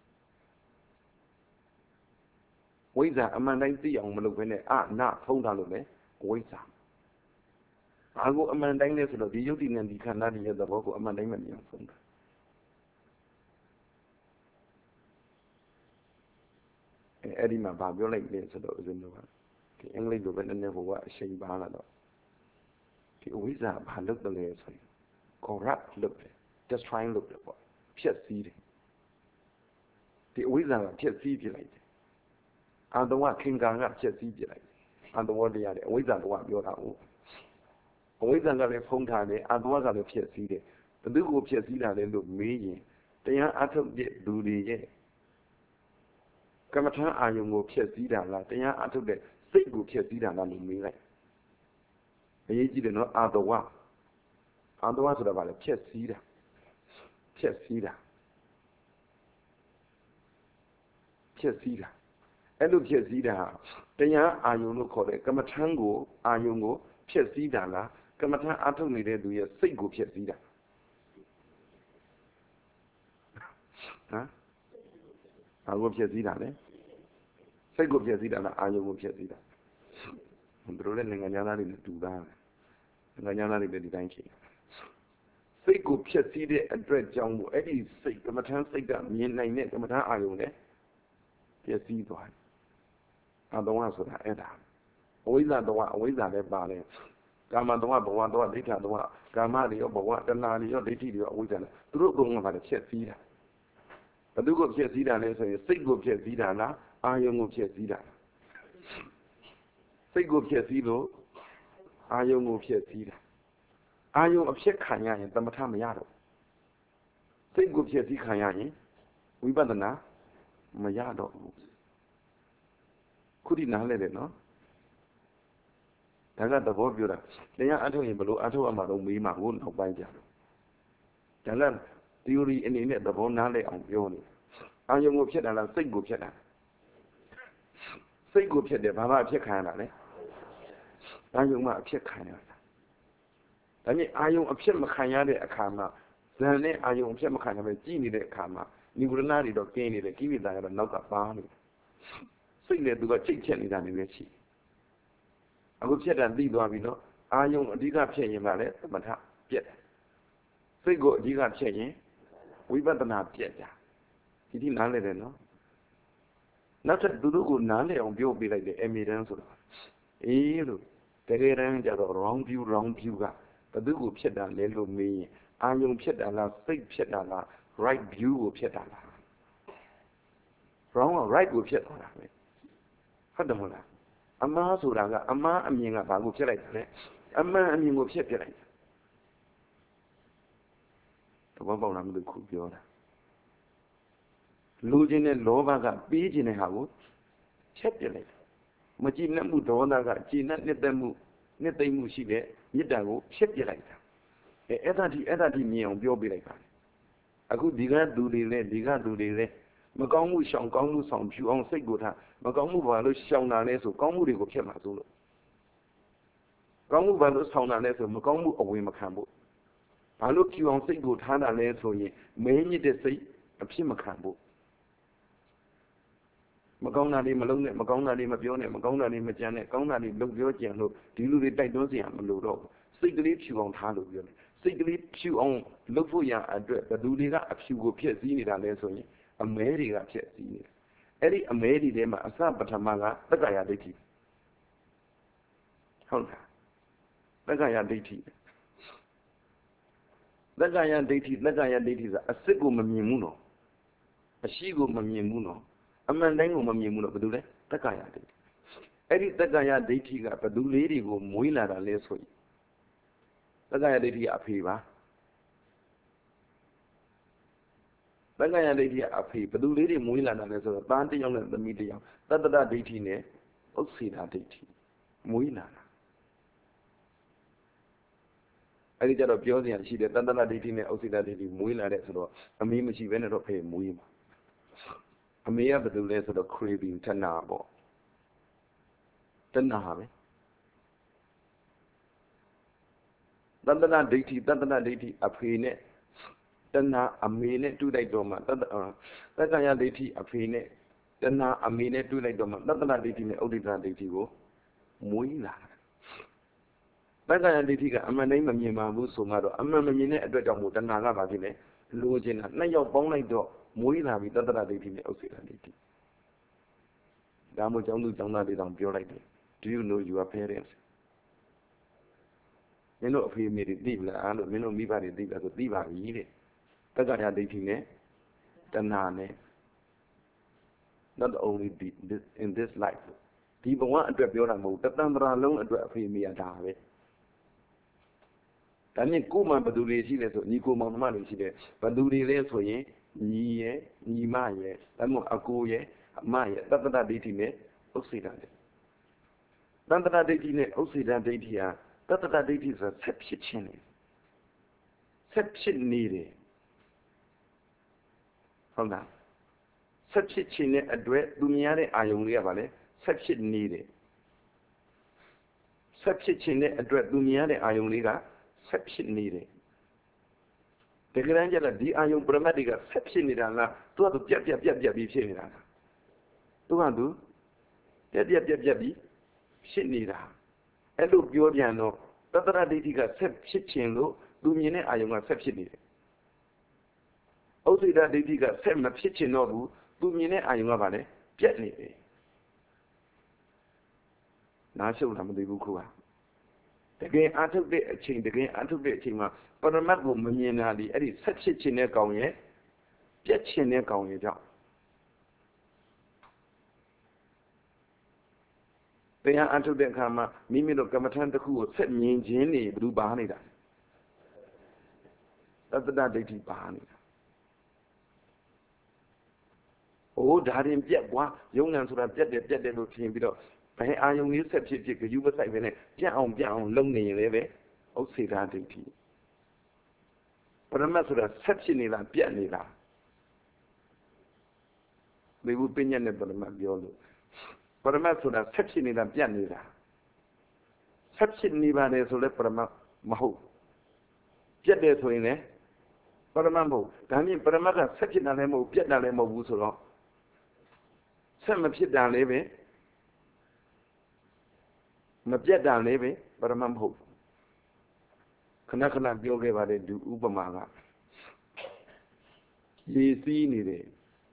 ဝိဇ္ဇာအမှန်တိုင်းသိအောင်မလုပ်ဘဲနဲ့အနာဖုံးထားလို့လေဝိဇ္ဇာဘာကိုအမှန်တိုင်းလဲဆိုတော့ဒီယုတ်တိနဲ့ဒီခန္ဓာတွေရဲ့သဘောကိုအမှန်တိုင်းမမြင်အောင်ဖုံးတာအဲ့ဒီမှာဗာပြောလိုက်လဲဆိုတော့ဦးဇင်းတို့ကဒီအင်္ဂလိပ်လိုပဲနည်းနည်းဟိုကအရှိန်ပါလာတော့ဒီအဝိဇ္ဇာဘာလုပ်တယ်လဲဆိုရင် corrupt လုပ်တယ် destroy လုပ်တယ်ပေါ့ဖျက်ဆီးတယ်ဒီအဝိဇ္ဇာကဖျက်ဆီးပြလိုက်တယ်အာတဝခင်္ကာကဖြစ်စည်းပြလိုက်အာတဝတရားတယ်အဝိဇ္ဇာတဝပြောတာဟုတ်အဝိဇ္ဇာကလည်းဖုံးထားတယ်အာတဝကလည်းဖြစ်စည်းတယ်ဘယ်သူကိုဖြစ်စည်းတာလဲလို့မေးရင်တရားအထုတ်တဲ့လူတွေရဲ့ကမ္မထာအာယုံကိုဖြစ်စည်းတာလားတရားအထုတ်တဲ့စိတ်ကိုဖြစ်စည်းတာလားလို့မေးလိုက်အရေးကြီးတယ်နော်အာတဝအာတဝဆိုတာဘာလဲဖြစ်စည်းတာဖြစ်စည်းတာဖြစ်စည်းတာအဲ့လိုဖြစ်စည်းတာတရားအာယုံလို့ခေါ်တဲ့ကမ္မထံကိုအာယုံကိုဖြစ်စည်းတာလားကမ္မထံအထုတ်နေတဲ့သူရဲ့စိတ်ကိုဖြစ်စည်းတာဟမ်အာကိုဖြစ်စည်းတာလေစိတ်ကိုဖြစ်စည်းတာလားအာယုံကိုဖြစ်စည်းတာဘယ်လိုလဲနိုင်ငံသားတွေနဲ့တူတာနိုင်ငံသားတွေလည်းဒီတိုင်းရှိစိတ်ကိုဖြစ်စည်းတဲ့အတွက်ကြောင့်မို့အဲ့ဒီစိတ်ကမ္မထံစိတ်ကမြင်နိုင်တဲ့ကမ္မထံအာယုံနဲ့ဖြစ်စည်းသွားတယ်အာတဝဆိုတာအဲ့ဒါအဝိဇ္ဇာတဝအဝိဇ္ဇာလည်းပါတယ်ကာမတဝဘဝတဝဒိဋ္ဌတဝကာမတွေရောဘဝတဏှာတွေရောဒိဋ္ဌိတွေရောအဝိဇ္ဇာလည်းသူတို့အကုန်လုံးကလည်းဖြစ်စည်းတာဘယ်သူကိုဖြစ်စည်းတာလဲဆိုရင်စိတ်ကိုဖြစ်စည်းတာလားအာယုံကိုဖြစ်စည်းတာလားစိတ်ကိုဖြစ်စည်းလို့အာယုံကိုဖြစ်စည်းတာအာယုံအဖြစ်ခံရရင်သမထမရတော့စိတ်ကိုဖြစ်စည်းခံရရင်ဝိပဿနာမရတော့ဘူးခုဒီနားလဲတယ်နော်ဒါကသဘောပြောတာတရားအထုတ်ရင်ဘလို့အထုတ်ရမှာတော့မေးမှာကိုနောက်ပိုင်းကြတော့ဒါက theory အနေနဲ့သဘောနားလဲအောင်ပြောနေအာယုံကိုဖြစ်တာလားစိတ်ကိုဖြစ်တာစိတ်ကိုဖြစ်တယ်ဘာမှအဖြစ်ခံရတာလဲအာယုံမှာအဖြစ်ခံရတာဒါနဲ့အာယုံအဖြစ်မခံရတဲ့အခါမှာဇန်နဲ့အာယုံအဖြစ်မခံရပဲကြည်နေတဲ့အခါမှာနိဗ္ဗာန်တွေတော့ကျင်းနေတယ်ကိလေသာကတော့နောက်ကပါနေတယ်စိတ်နဲ့သူကချိတ်ချက်နေတာနေပဲရှိအခုဖြစ်တာသိသွားပြီနော်အာယုံအဓိကဖြစ်ရင်ပါလေသမထပြက်တယ်စိတ်ကိုအဓိကဖြစ်ရင်ဝိပဿနာပြက်တာဒီဒီနားလဲတယ်နော်နောက်ထပ်သူတို့ကိုနားလဲအောင်ပြောပြလိုက်တယ်အမေတန်းဆိုတာအေးလို့တကယ်တမ်းကျတော့ wrong view wrong view ကဘယ်သူကိုဖြစ်တာလဲလို့မေးရင်အာယုံဖြစ်တာလားစိတ်ဖြစ်တာလား right view ကိုဖြစ်တာလား wrong က right ကိုဖြစ်သွားတာပဲဟုတ်တယ်မဟုတ်လားအမှားဆိုတာကအမှားအမြင်ကဘာကိုဖြစ်လိုက်တယ်လဲအမှန်အမြင်ကိုဖြစ်ပြလိုက်တယ်တဘောပေါက်လားမလို့ခုပြောတာလူချင်းတဲ့လောဘကပေးခြင်းတဲ့ဟာကိုချက်ပြလိုက်တယ်မကြည်နပ်မှုဒေါသကကြည်နပ်နှစ်သက်မှုနှစ်သိမ့်မှုရှိတဲ့မေတ္တာကိုဖြစ်ပြလိုက်တာအဲအဲ့ဒါဒီအဲ့ဒါဒီမြင်အောင်ပြောပြလိုက်တာအခုဒီကသူတွေနဲ့ဒီကသူတွေနဲ့မကောင်းမှုရှောင်ကောင်းမှုဆောင်ဖြူအောင်စိတ်ကိုထားမကောင်းမှုဘာလို့ရှောင်တာလဲဆိုကောင်းမှုတွေကိုဖြစ်မှာဆိုလို့ကောင်းမှုဘာလို့ဆောင်တာလဲဆိုမကောင်းမှုအဝင်မခံဖို့ဘာလို့ဖြူအောင်စိတ်ကိုထားတာလဲဆိုရင်မဲညစ်တဲ့စိတ်အဖြစ်မခံဖို့မကောင်းတာတွေမလုံးနဲ့မကောင်းတာတွေမပြောနဲ့မကောင်းတာတွေမကြံနဲ့ကောင်းတာတွေလုပ်ပြောကြံလို့ဒီလူတွေတိုက်တွန်းစရာမလိုတော့ဘူးစိတ်ကလေးဖြူအောင်ထားလို့ပြောတယ်စိတ်ကလေးဖြူအောင်လုပ်ဖို့ရအတွက်ဘယ်သူတွေကအဖြူကိုဖြစ်စည်းနေတာလဲဆိုရင်အမဲတွေကဖြစ်စည်းနေတယ်အဲ့ဒီအမဲတွေထဲမှာအစပထမကသက္ကာယဒိဋ္ဌိဟုတ်လားသက္ကာယဒိဋ္ဌိသက္ကာယဒိဋ္ဌိသက္ကာယဒိဋ္ဌိဆိုတာအစစ်ကိုမမြင်ဘူးနော်အရှိကိုမမြင်ဘူးနော်အမှန်တိုင်းကိုမမြင်ဘူးနော်ဘာလို့လဲသက္ကာယဒိဋ္ဌိအဲ့ဒီသက္ကာယဒိဋ္ဌိကဘယ်သူလေးတွေကိုမွေးလာတာလဲဆိုရင်သက္ကာယဒိဋ္ဌိကအဖေပါသက္ကာယဒိဋ္ဌိကအဖေဘယ်သူလေးတွေမွေးလာတာလဲဆိုတော့သားတစ်ယောက်နဲ့သမီးတစ်ယောက်သတ္တရဒိဋ္ဌိနဲ့ဥစ္စေတာဒိဋ္ဌိမွေးလာတာအဲ့ဒီကြတော့ပြောစရာရှိတယ်တတ္တရဒိဋ္ဌိနဲ့ဥစ္စေတာဒိဋ္ဌိမွေးလာတဲ့ဆိုတော့အမေမရှိဘဲနဲ့တော့ဖေမွေးမှာအမေကဘယ်သူလဲဆိုတော့ craving တဏှာပေါ့တဏှာပဲတတ္တရဒိဋ္ဌိတတ္တရဒိဋ္ဌိအဖေနဲ့တဏှာအမေနဲ့တူလိုက်တော့မှတတ္တသက္ကာယဒိဋ္ဌိအဖေနဲ့တဏှာအမေနဲ့တူလိုက်တော့မှတတ္တရဒိဋ္ဌိနဲ့ဥဒိဋ္ဌဒိဋ္ဌိကိုမွေးလာသက္ကာယဒိဋ္ဌိကအမှန်တိုင်းမမြင်ပါဘူးဆိုမှတော့အမှန်မမြင်တဲ့အတွက်ကြောင့်မို့တဏှာကဘာဖြစ်လဲလိုချင်တာနှစ်ယောက်ပေါင်းလိုက်တော့မွေးလာပြီတတ္တရဒိဋ္ဌိနဲ့ဥစ္စေတာဒိဋ္ဌိဒါမှမဟုတ်ကျောင်းသူကျောင်းသားတွေတောင်ပြောလိုက်တယ် Do you know your parents မင်းတို့အဖေအမေတွေသိပလားလို့မင်းတို့မိဘတွေသိလားဆိုသိပါပြီတဲ့သက္ကာယဒိဋ္ဌိနဲ့တဏှာနဲ့ not only the, this, in this life. People want to be able to do long and free me at David. Then you come and do this, you come on money, but do the less for ye, ye, ye, my, ye, and more a go ye, my, that that dating, Occident. Then that dating, Occident date here, that that date is a seption. Seption needed. From that. Seption address, Dumiane, I only have a seption needed. Seption address, Dumiane, I only got seption needed. The Grangela, the Ion Bramatica, seption it and to have to jab jab jab jab jab. To undo, jab jab jab jab, shit neither. And look, your piano, Tatra Ditica, seption low, Dumine, I am a seption. Also, that Ditica, sem of pitching no, Dumine, I am a valley, jetney. Now, show them the Bukua. Again, I took the chain again, I took the chain, but a map of Munina, the Eddie, such a chin near going, jet chin near going down. They are until the Kama, Mimi of Gamatanta who said me in Jenny, Blue Barnida. That's the dating Barnida. Oh, Daddy, yet what young and so that jet jet jet will came below. I only said you were like when down, down, lonely, leve. Oh, say that in tea. But a matter of seption and pianila. They would be in the Mabiolo. But a matter of seption and pianila. Seption niva is a lepra maho. Get there to in it. But a mambo, Danny, but a matter of seption and lemo, piana lemo wusolo. Some of you down leve. Mabjet down levy, but a mum hope. Kanakana Bioga they do Ubamaga. Ye see needed.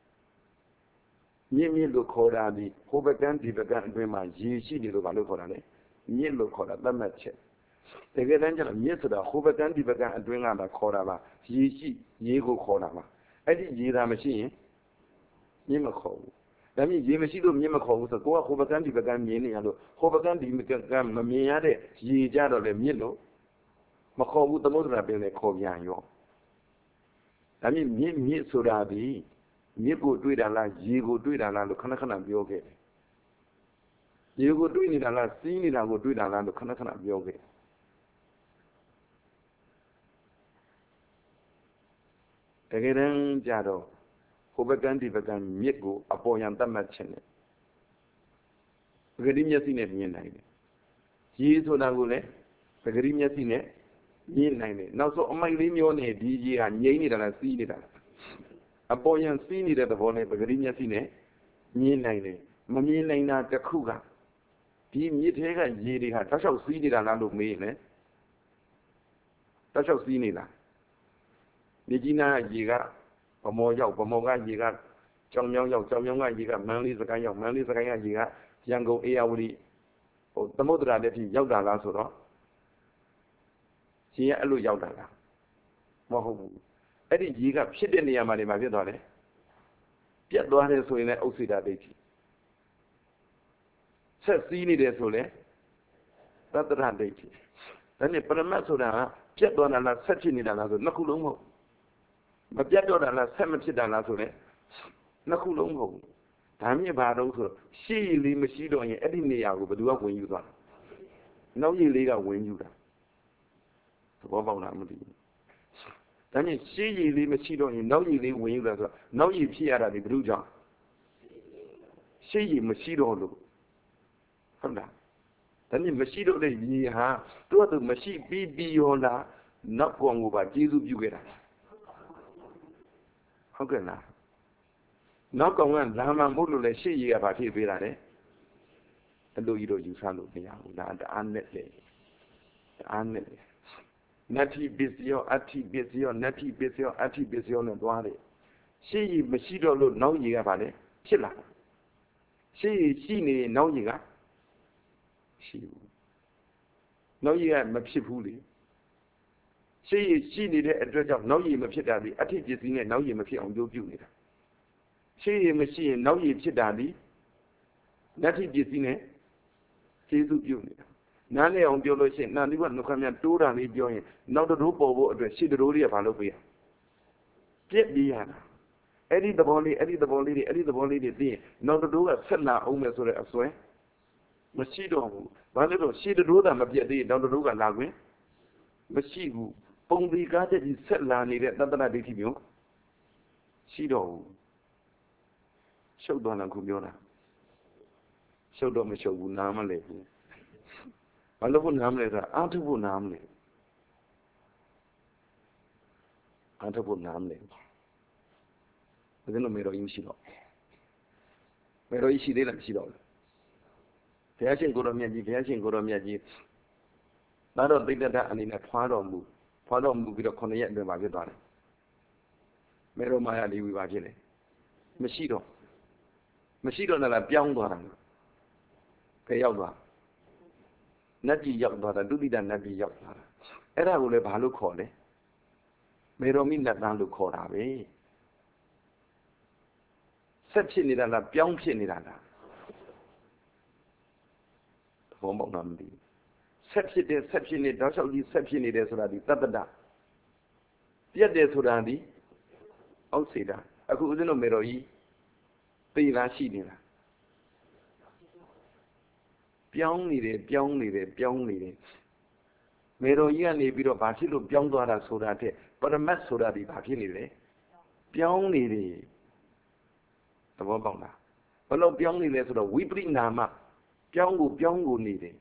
Ye me look called the Hobagan, the Bagan, Grandma, ye see the Lovalocone. Ye look called at the match. The get angel, yes, the Hobagan, the Bagan, and bring out a Corava. Ye see, ye go Corava. I did ye that machine. Yimako. That means you see the Mimako, the Goa Hobagan, the Bagan, Yeniano, Hobagan, the Bagan, Mamiade, Ye Jado, the Milo. Mako would the mother have been a Koviano. I mean, me, me, so that be. Me go do it a lot, ye go do it a lot, the Kanakana be okay. You go do it a lot, seeing it, I go do it a lot, the Kanakana be okay. Again, Jado. Hobagan, the Bagan, Migo, a boy and the matching. Grimia seen it, me nine. He is what I will let. Grimia seen it, me nine. Now, so on my limon, D G and Yanny that I see it. A boy and seen it at the bonnet, Grimia seen it, me nine. Mammy Nina, the Kuga. He meet her and Yeri had touch of seen it and I look me, eh? Touch of seen it. Nigina Yiga. More young, Moga Yiga, John Young, John Young, Yiga, Manly the Kaya, Manly the Kaya Yiga, Yango Audi, or the mother that he Yoda Lasoro. She allo Yoda. Moho. Eddie Yiga, she didn't hear my Mavidore. Yet, do I so in the Ocida Dati? Says, see me there, so there. That's the Dati. Then you put a masoda, Jet on and such in another, Nakulungo. But yet, on a cemetery than Lazule. Nakulongo. Tammy Barroso, she leave machine on your enemy out, but do not win you that. No, you leave out when you that. So, what about Amity? That means she leave machine on you, no, you leave when you that. No, you see at the blue job. She machine on from that. Then the machine of the year, do the machine be beyond that, not going over Jesus, you get us. How can I? Not going on Lama Mulu, she about here, Virane. And do you do you sound of me out, the unletly. Unletly. Natty Bizio, Atti Bizio, Natty Bizio, Atti Bizio, and Dwari. She, Machido, no ye about it. Chilla. She, she need no yiga. She. No ye at Mapshipuli. She, she needed a dredge of no ye Mapshidari, Atti Bizine, no ye Mapshi on your unit. She machine, now you chidadi. That is the thing, Jesus Junior. None on biology, none even no come and do and join. Now the rope over the city of Alopia. Get Diana. Eddie the body, Eddie the body, Eddie the body, the now the do a fella almost or a swear. Machido, one little she the road and a bit down the road and lagway. Machido, only got it is set land needed, not that I did you. She do. Show Donna Cubiona. Show Donna Show Namale. I love Namle, Antabu Namle. Antabu Namle. Within a mirror in Shilo. Mirror is she did at Shilo. Fashion Goromiaji, Fashion Goromiaji. I don't think that and in a part of move. Part of move with a connect the Magadan. Mirror Maya Livi Vagile. Machido. Machido nella piangola. Che yalva. Nagi yalva, do the Nagi yalva. Era will have Halu call. Mirror mean that Nalu call away. Sepsin in a piang pin in a home of Nambi. Sepsin, sepsin, it does only sepsin it as already. Tada. Yet there's already. I'll say that. I couldn't know Meroi. Pila Shidina. Piang needed, piang needed, piang needed. Meroia need be of Basilu, Piangora Sodate, but a mess soda di Bakini. Piang needed. The Wabanga. But no piang needed to the weeping Nama. Piangu, piangu needed.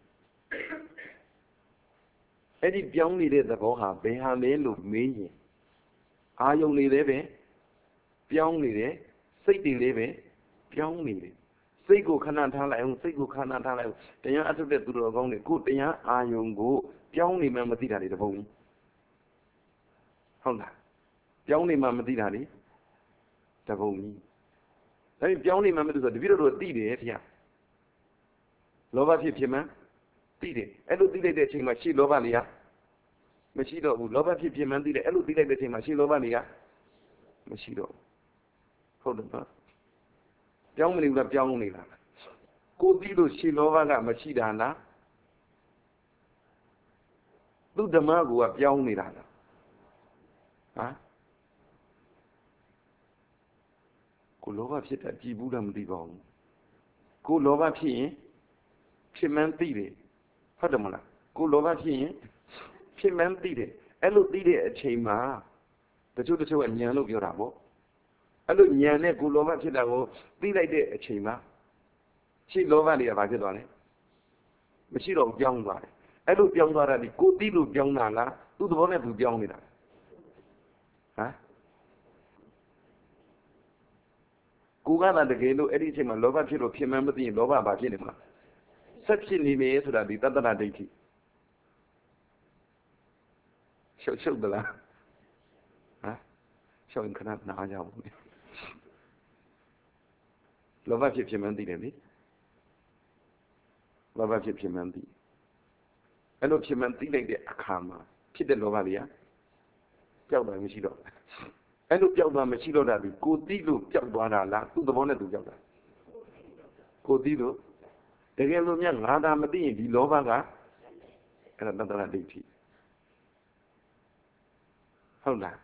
Eddie piang needed the Boha, Behamelu, me. Are you living? Piang needed, say the living. Young me. Say go cannot tell I say go cannot tell I. Then you have to get to the wrong good thing. I young go. Young member did the bone. Hold that. Young member did the bone. Then young member is a video did it here. Lova Pipima did it. Elo did it in my she Lovalia. Machido, Lova Pipima did it. Elo did it in my she Lovalia. Machido. Hold the Young me with young me. Go do she lova machidana. Do the mago of young me. Ah? Go lova fit at Jibudam divong. Go lova pin. Piman did it. Hadamala. Go lova pin. Piman did it. Elo did it a chamber. The two the two and yellow Yorabo. I look Yane Gulova Chilago, be like a chamber. She lova the Avagidone. But she don't young one. I look young one at the good deal of young Nala, do the one of young Nala. Huh? Gugana the Galo, editing a lova chilo, remember the lova Baginima. Such in the way to that the Tadana deity. Show show the la. Huh? Showing cannot now. Lova Pimandi, Lady. Lova Pimandi. Hello, Pimandi, Lady Akama. Pit the Lovalia. Pialba Michido. Hello, Pialba Michido, that we go dilu, Pialba, to the bonnet to Pialba. Go dilu. The yellow young Rada Madi, the Lovaga, and another deity. Hold that.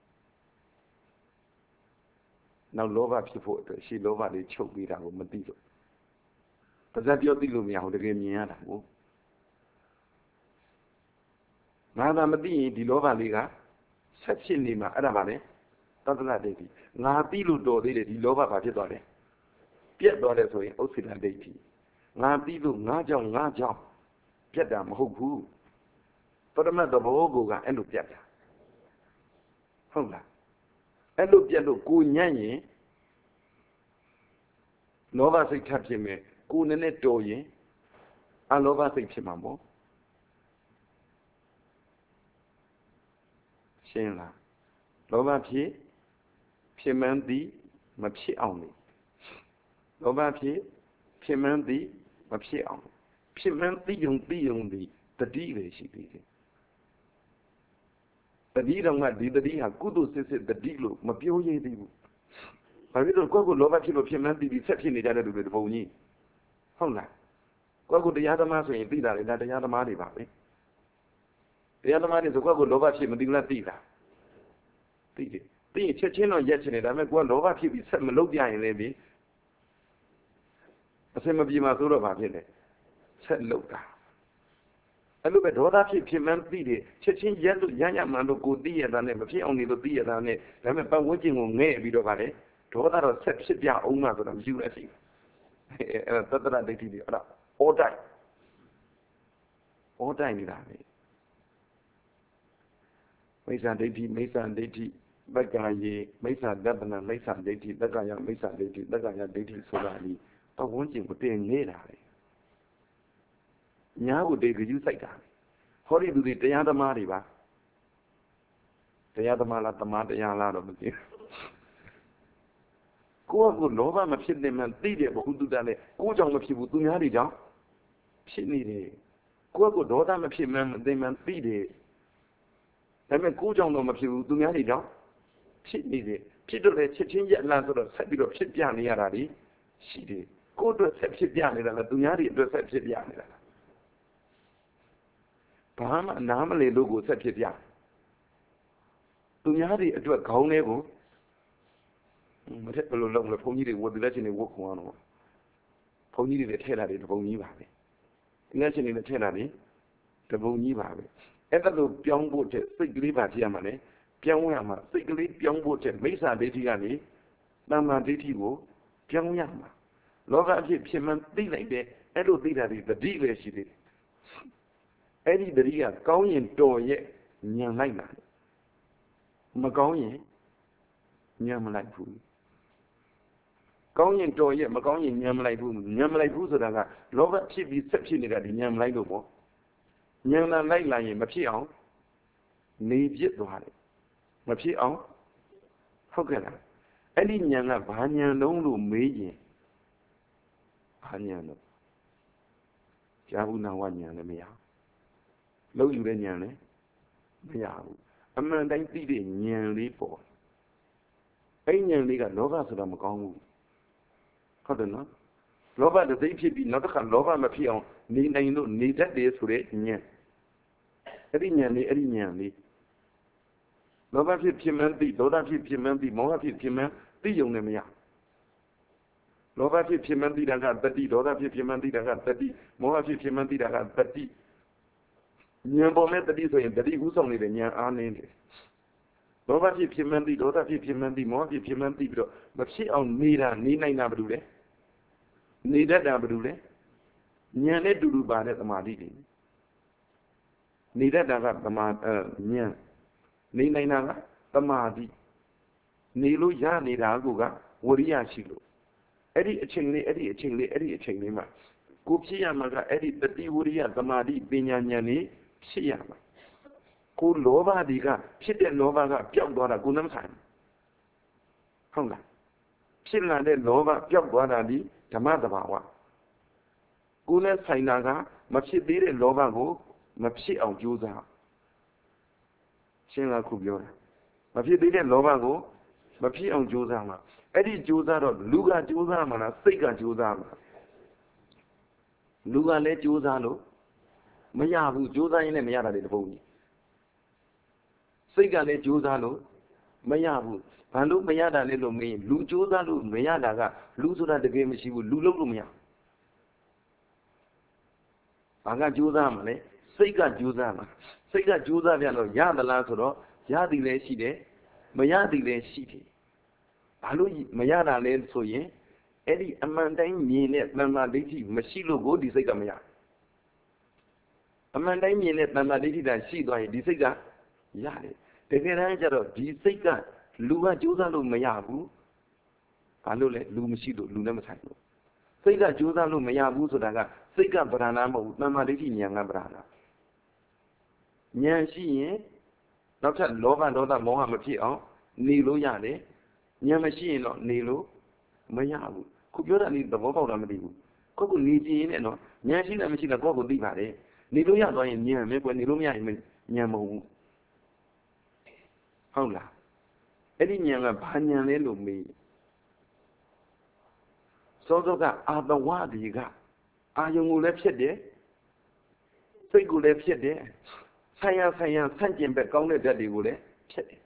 Now lova people, she lova the choke me down with Matilo. But that your deal me out again, Yana. Nada Madi, the lova liga, such in Lima, Adamane, Tadana deity. Nadilu do the lova Pajadore. Piet Dore, Occidental deity. Nadilu, Najam, Najam, Piedam, Hogu. But a matter of Ogoga and Lupiata. Hold that. And look at the Gunyani Nova say Tapime, Gunanet Doye, and Nova say Chimamo. Shena Nova P. Pimandi, Mapi only. Nova P. Pimandi, Mapi only. Pimandi young be only the D she did it. The deed on my deed, the deed, good to say the deed look, Mapio ye. ဘာဖြစ်လို့ကိုယ့်ကိုလောဘဖြစ်လို့ဖြစ်မှန်းသိပြီးဆက်ဖြစ်နေကြတဲ့လူတွေတပုံကြီးဟုတ်လားကိုယ့်ကိုတရားသမားဆိုရင်သိတာလေဒါတရားသမားတွေပါပဲတရားသမားတွေဆိုကိုယ့်ကိုလောဘဖြစ်မသိဘူးလားသိလားသိတယ်သိရင်ချက်ချင်းတော့ရက်ချင်တယ်ဒါပေမဲ့ကိုကလောဘဖြစ်ပြီးဆက်မလုပ်ပြရင်လည်းပြီးအစင်မပြေမှာဆိုတော့ဘာဖြစ်လဲဆက်လုပ်တာအဲ့လိုပဲဒေါသဖြစ်ဖြစ်မှန်းသိတယ်ချက်ချင်းရက်လို့ရရမှန်လို့ကိုသိရတာနဲ့မဖြစ်အောင်နေလို့သိရတာနဲ့ဒါပေမဲ့ပတ်ဝန်းကျင်ကိုငဲ့ပြီးတော့ဗါလေဒေါသတော့ဆက်ဖြစ်ပြအောင်မှဆိုတာမရှိဘူးအစီအဲ့ဒါသတ္တရဒိဋ္ဌိတွေအဲ့ဒါအောတိုင်းအောတိုင်းနေတာပဲမိစ္ဆာဒိဋ္ဌိမိစ္ဆာဒိဋ္ဌိတက္ကာယေမိစ္ဆာဒပ္ပနာမိစ္ဆာဒိဋ္ဌိတက္ကာယမိစ္ဆာဒိဋ္ဌိတက္ကာယဒိဋ္ဌိဆိုတာဒီပတ်ဝန်းကျင်ကိုတင်နေတာပဲညာကိုတေကယူစိုက်တာဟောဒီသူတွေတရားသမားတွေပါတရားသမားလားသမားတရားလားတော့မသိဘူးကိုယ့်ကိုလောဘမဖြစ်နေမှသိတယ်ဘုဟုတုတလည်းကိုယ်ကြောင့်မဖြစ်ဘူးသူများတွေကြောင့်ဖြစ်နေတယ်ကိုယ့်ကိုဒေါသမဖြစ်မှမသိမှသိတယ်ဒါပေမဲ့ကိုယ်ကြောင့်တော့မဖြစ်ဘူးသူများတွေကြောင့်ဖြစ်နေတယ်ဖြစ်တော့လေချက်ချင်းရက်လာဆိုတော့ဆက်ပြီးတော့ဖြစ်ပြနေရတာဒီရှိတယ်ကိုယ်အတွက်ဆက်ဖြစ်ပြနေတာလားသူများတွေအတွက်ဆက်ဖြစ်ပြနေတာလားဘာမှနားမလည်လို့ကိုဆက်ဖြစ်ပြသူများတွေအတွက်ခေါင်းလေးကိုမထက်ဘယ်လိုလုပ်လဲဘုန်းကြီးတွေဝတ်လက်ချင်းတွေဝတ်ခွန်အောင်တော့ဘုန်းကြီးတွေလည်းထည့်တာတွေတပုံကြီးပါပဲဒီလက်ချင်းတွေလည်းထည့်တာတွေတပုံကြီးပါပဲအဲ့ဒါလိုပြောင်းဖို့တဲ့စိတ်ကလေးပါဖြစ်ရမှာလေပြောင်းရမှာစိတ်ကလေးပြောင်းဖို့တဲ့မိစ္ဆာဒိဋ္ဌိကနေတမ္မာဒိဋ္ဌိကိုပြောင်းရမှာလောကအဖြစ်ဖြစ်မှန်းသိလိုက်တဲ့အဲ့လိုသိတာတွေတတိပဲရှိသေးတယ်အဲ့ဒီတတိကကောင်းရင်တော်ရဲ့ညံလိုက်တာမကောင်းရင်ညံမလိုက်ဘူးကောင်းရင်တော်ရဲ့မကောင်းရင်ညံမလိုက်ဘူးညံမလိုက်ဘူးဆိုတာကလောဘဖြစ်ပြီးဆက်ဖြစ်နေတာဒီညံမလိုက်လို့ပေါ့ညံလာလိုက်လာရင်မဖြစ်အောင်နေပြစ်သွားတယ်မဖြစ်အောင်ဟုတ်ကဲ့လားအဲ့ဒီညံကဘာညံလုံးလို့မေးရင်ဘာညံတော့ကြာဘူးနာဝညံလည်းမရလုံးယူတဲ့ညံလည်းမရဘူးအမှန်တိုင်းသိတဲ့ညံလေးပေါ့အဲ့ညံလေးကလောဘဆိုတာမကောင်းဘူးဟုတ်တယ်နော်လောဘတစ်သိဖြစ်ပြီးနောက်တစ်ခါလောဘမဖြစ်အောင်နေနိုင်လို့နေတတ်တယ်ဆိုတဲ့ညံအဲ့ဒီညံလေးအဲ့ဒီညံလေးလောဘဖြစ်ဖြစ်မှန်းသိဒေါသဖြစ်ဖြစ်မှန်းသိမောဟဖြစ်ဖြစ်မှန်းသိုံနဲ့မရလောဘဖြစ်ဖြစ်မှန်းသိတာကတတိဒေါသဖြစ်ဖြစ်မှန်းသိတာကတတိမောဟဖြစ်ဖြစ်မှန်းသိတာကတတိဉာဏ်ပေါ်မဲ့တတိဆိုရင်တတိဥဆောင်နေတဲ့ဉာဏ်အားနည်းတယ်လောဘဖြစ်ဖြစ်မှန်းသိဒေါသဖြစ်ဖြစ်မှန်းသိမောဟဖြစ်ဖြစ်မှန်းသိပြီးတော့မဖြစ်အောင်နေတာနေနိုင်တာဘာလို့လဲနေတတ်တာဘာလို့လဲဉာဏ်နဲ့တူတူပါတဲ့သမာဓိတွေနေတတ်တာကသမာဉာဏ်နေနိုင်တာကသမာဓိနေလို့ရနေတာကိုကဝရိယရှိလို့အဲ့ဒီအချိန်လေးအဲ့ဒီအချိန်လေးအဲ့ဒီအချိန်လေးမှာကိုဖြစ်ရမှာကအဲ့ဒီတတိဝရိယသမာဓိပညာဉာဏ်လေးဖြစ်ရမှာကိုလောဘဒီကဖြစ်တဲ့လောဘကပျောက်သွားတာကိုနှမဆိုင်ဟုတ်လားဖြစ်လာတဲ့လောဘပျောက်သွားတာဒီဓမ္မတဘာဝကိုနဲ့ဆိုင်တာကမဖြစ်သေးတဲ့လောဘကိုမဖြစ်အောင်ကြိုးစားရှင်းလားခုပြောတာမဖြစ်သေးတဲ့လောဘကိုမဖြစ်အောင်ကြိုးစားမှာအဲ့ဒီကြိုးစားတော့လူကကြိုးစားမှာလားစိတ်ကကြိုးစားမှာလူကလည်းကြိုးစားလို့မရဘူးကြိုးစားရင်လည်းမရတာတွေတပုံကြီးစိတ်ကလည်းကြိုးစားလို့မရဘူးဘာလို့မရတာလဲလို့မင်းလူကြိုးစားလို့မရတာကလူဆိုတာတကယ်မရှိဘူးလူလုံးလို့မရဘာကကြိုးစားမှာလဲစိတ်ကကြိုးစားမှာစိတ်ကကြိုးစားပြန်တော့ရသလားဆိုတော့ရသည်လည်းရှိတယ်မရသည်လည်းရှိတယ်ဘာလို့မရတာလဲဆိုရင်အဲ့ဒီအမှန်တိုင်းမြင်တဲ့တဏ္ဍာဒိဋ္ဌိမရှိလို့ကိုဒီစိတ်ကမရအမှန်တိုင်းမြင်တဲ့တဏ္ဍာဒိဋ္ဌိတာရှိသွားရင်ဒီစိတ်ကရတယ်တကယ်တမ်းကျတော့ဒီစိတ်ကလူကကြိုးစားလို့မရဘူးဘာလို့လဲလူမရှိလို့လူနဲ့မဆိုင်လို့စိတ်ကကြိုးစားလို့မရဘူးဆိုတာကစိတ်ကဗရဏမဟုတ်ဘူးတဏ္ဍာဒိဋ္ဌိဉာဏ်ကဗရဏဉာဏ်ရှိရင်နောက်ထပ်လောဘဒေါသမောဟမဖြစ်အောင်နေလို့ရတယ်ဉာဏ်မရှိရင်တော့နေလို့မရဘူးခုပြောတာนี่သဘောပေါက်တာမသိဘူးကိုယ့်ကိုနေကြည့်ရင်လည်းနော်ဉာဏ်ရှိတယ်မရှိတယ်ကိုယ့်ကိုသိပါတယ်နေလို့ရသွားရင်ဉာဏ်ပဲကွယ်နေလို့မရရင်ဉာဏ်မဟုတ်ဘူးဟုတ်လားအဲ့ဒီဉာဏ်ကဘာဉာဏ်လဲလို့မေးစောစောကအာတဝတွေကအာယုံကိုလည်းဖြစ်တယ်စိတ်ကိုလည်းဖြစ်တယ်ဆိုင်ရဆိုင်ရဆန့်ကျင်ဘက်ကောင်းတဲ့ဓာတ်တွေကိုလည်းဖြစ်တယ်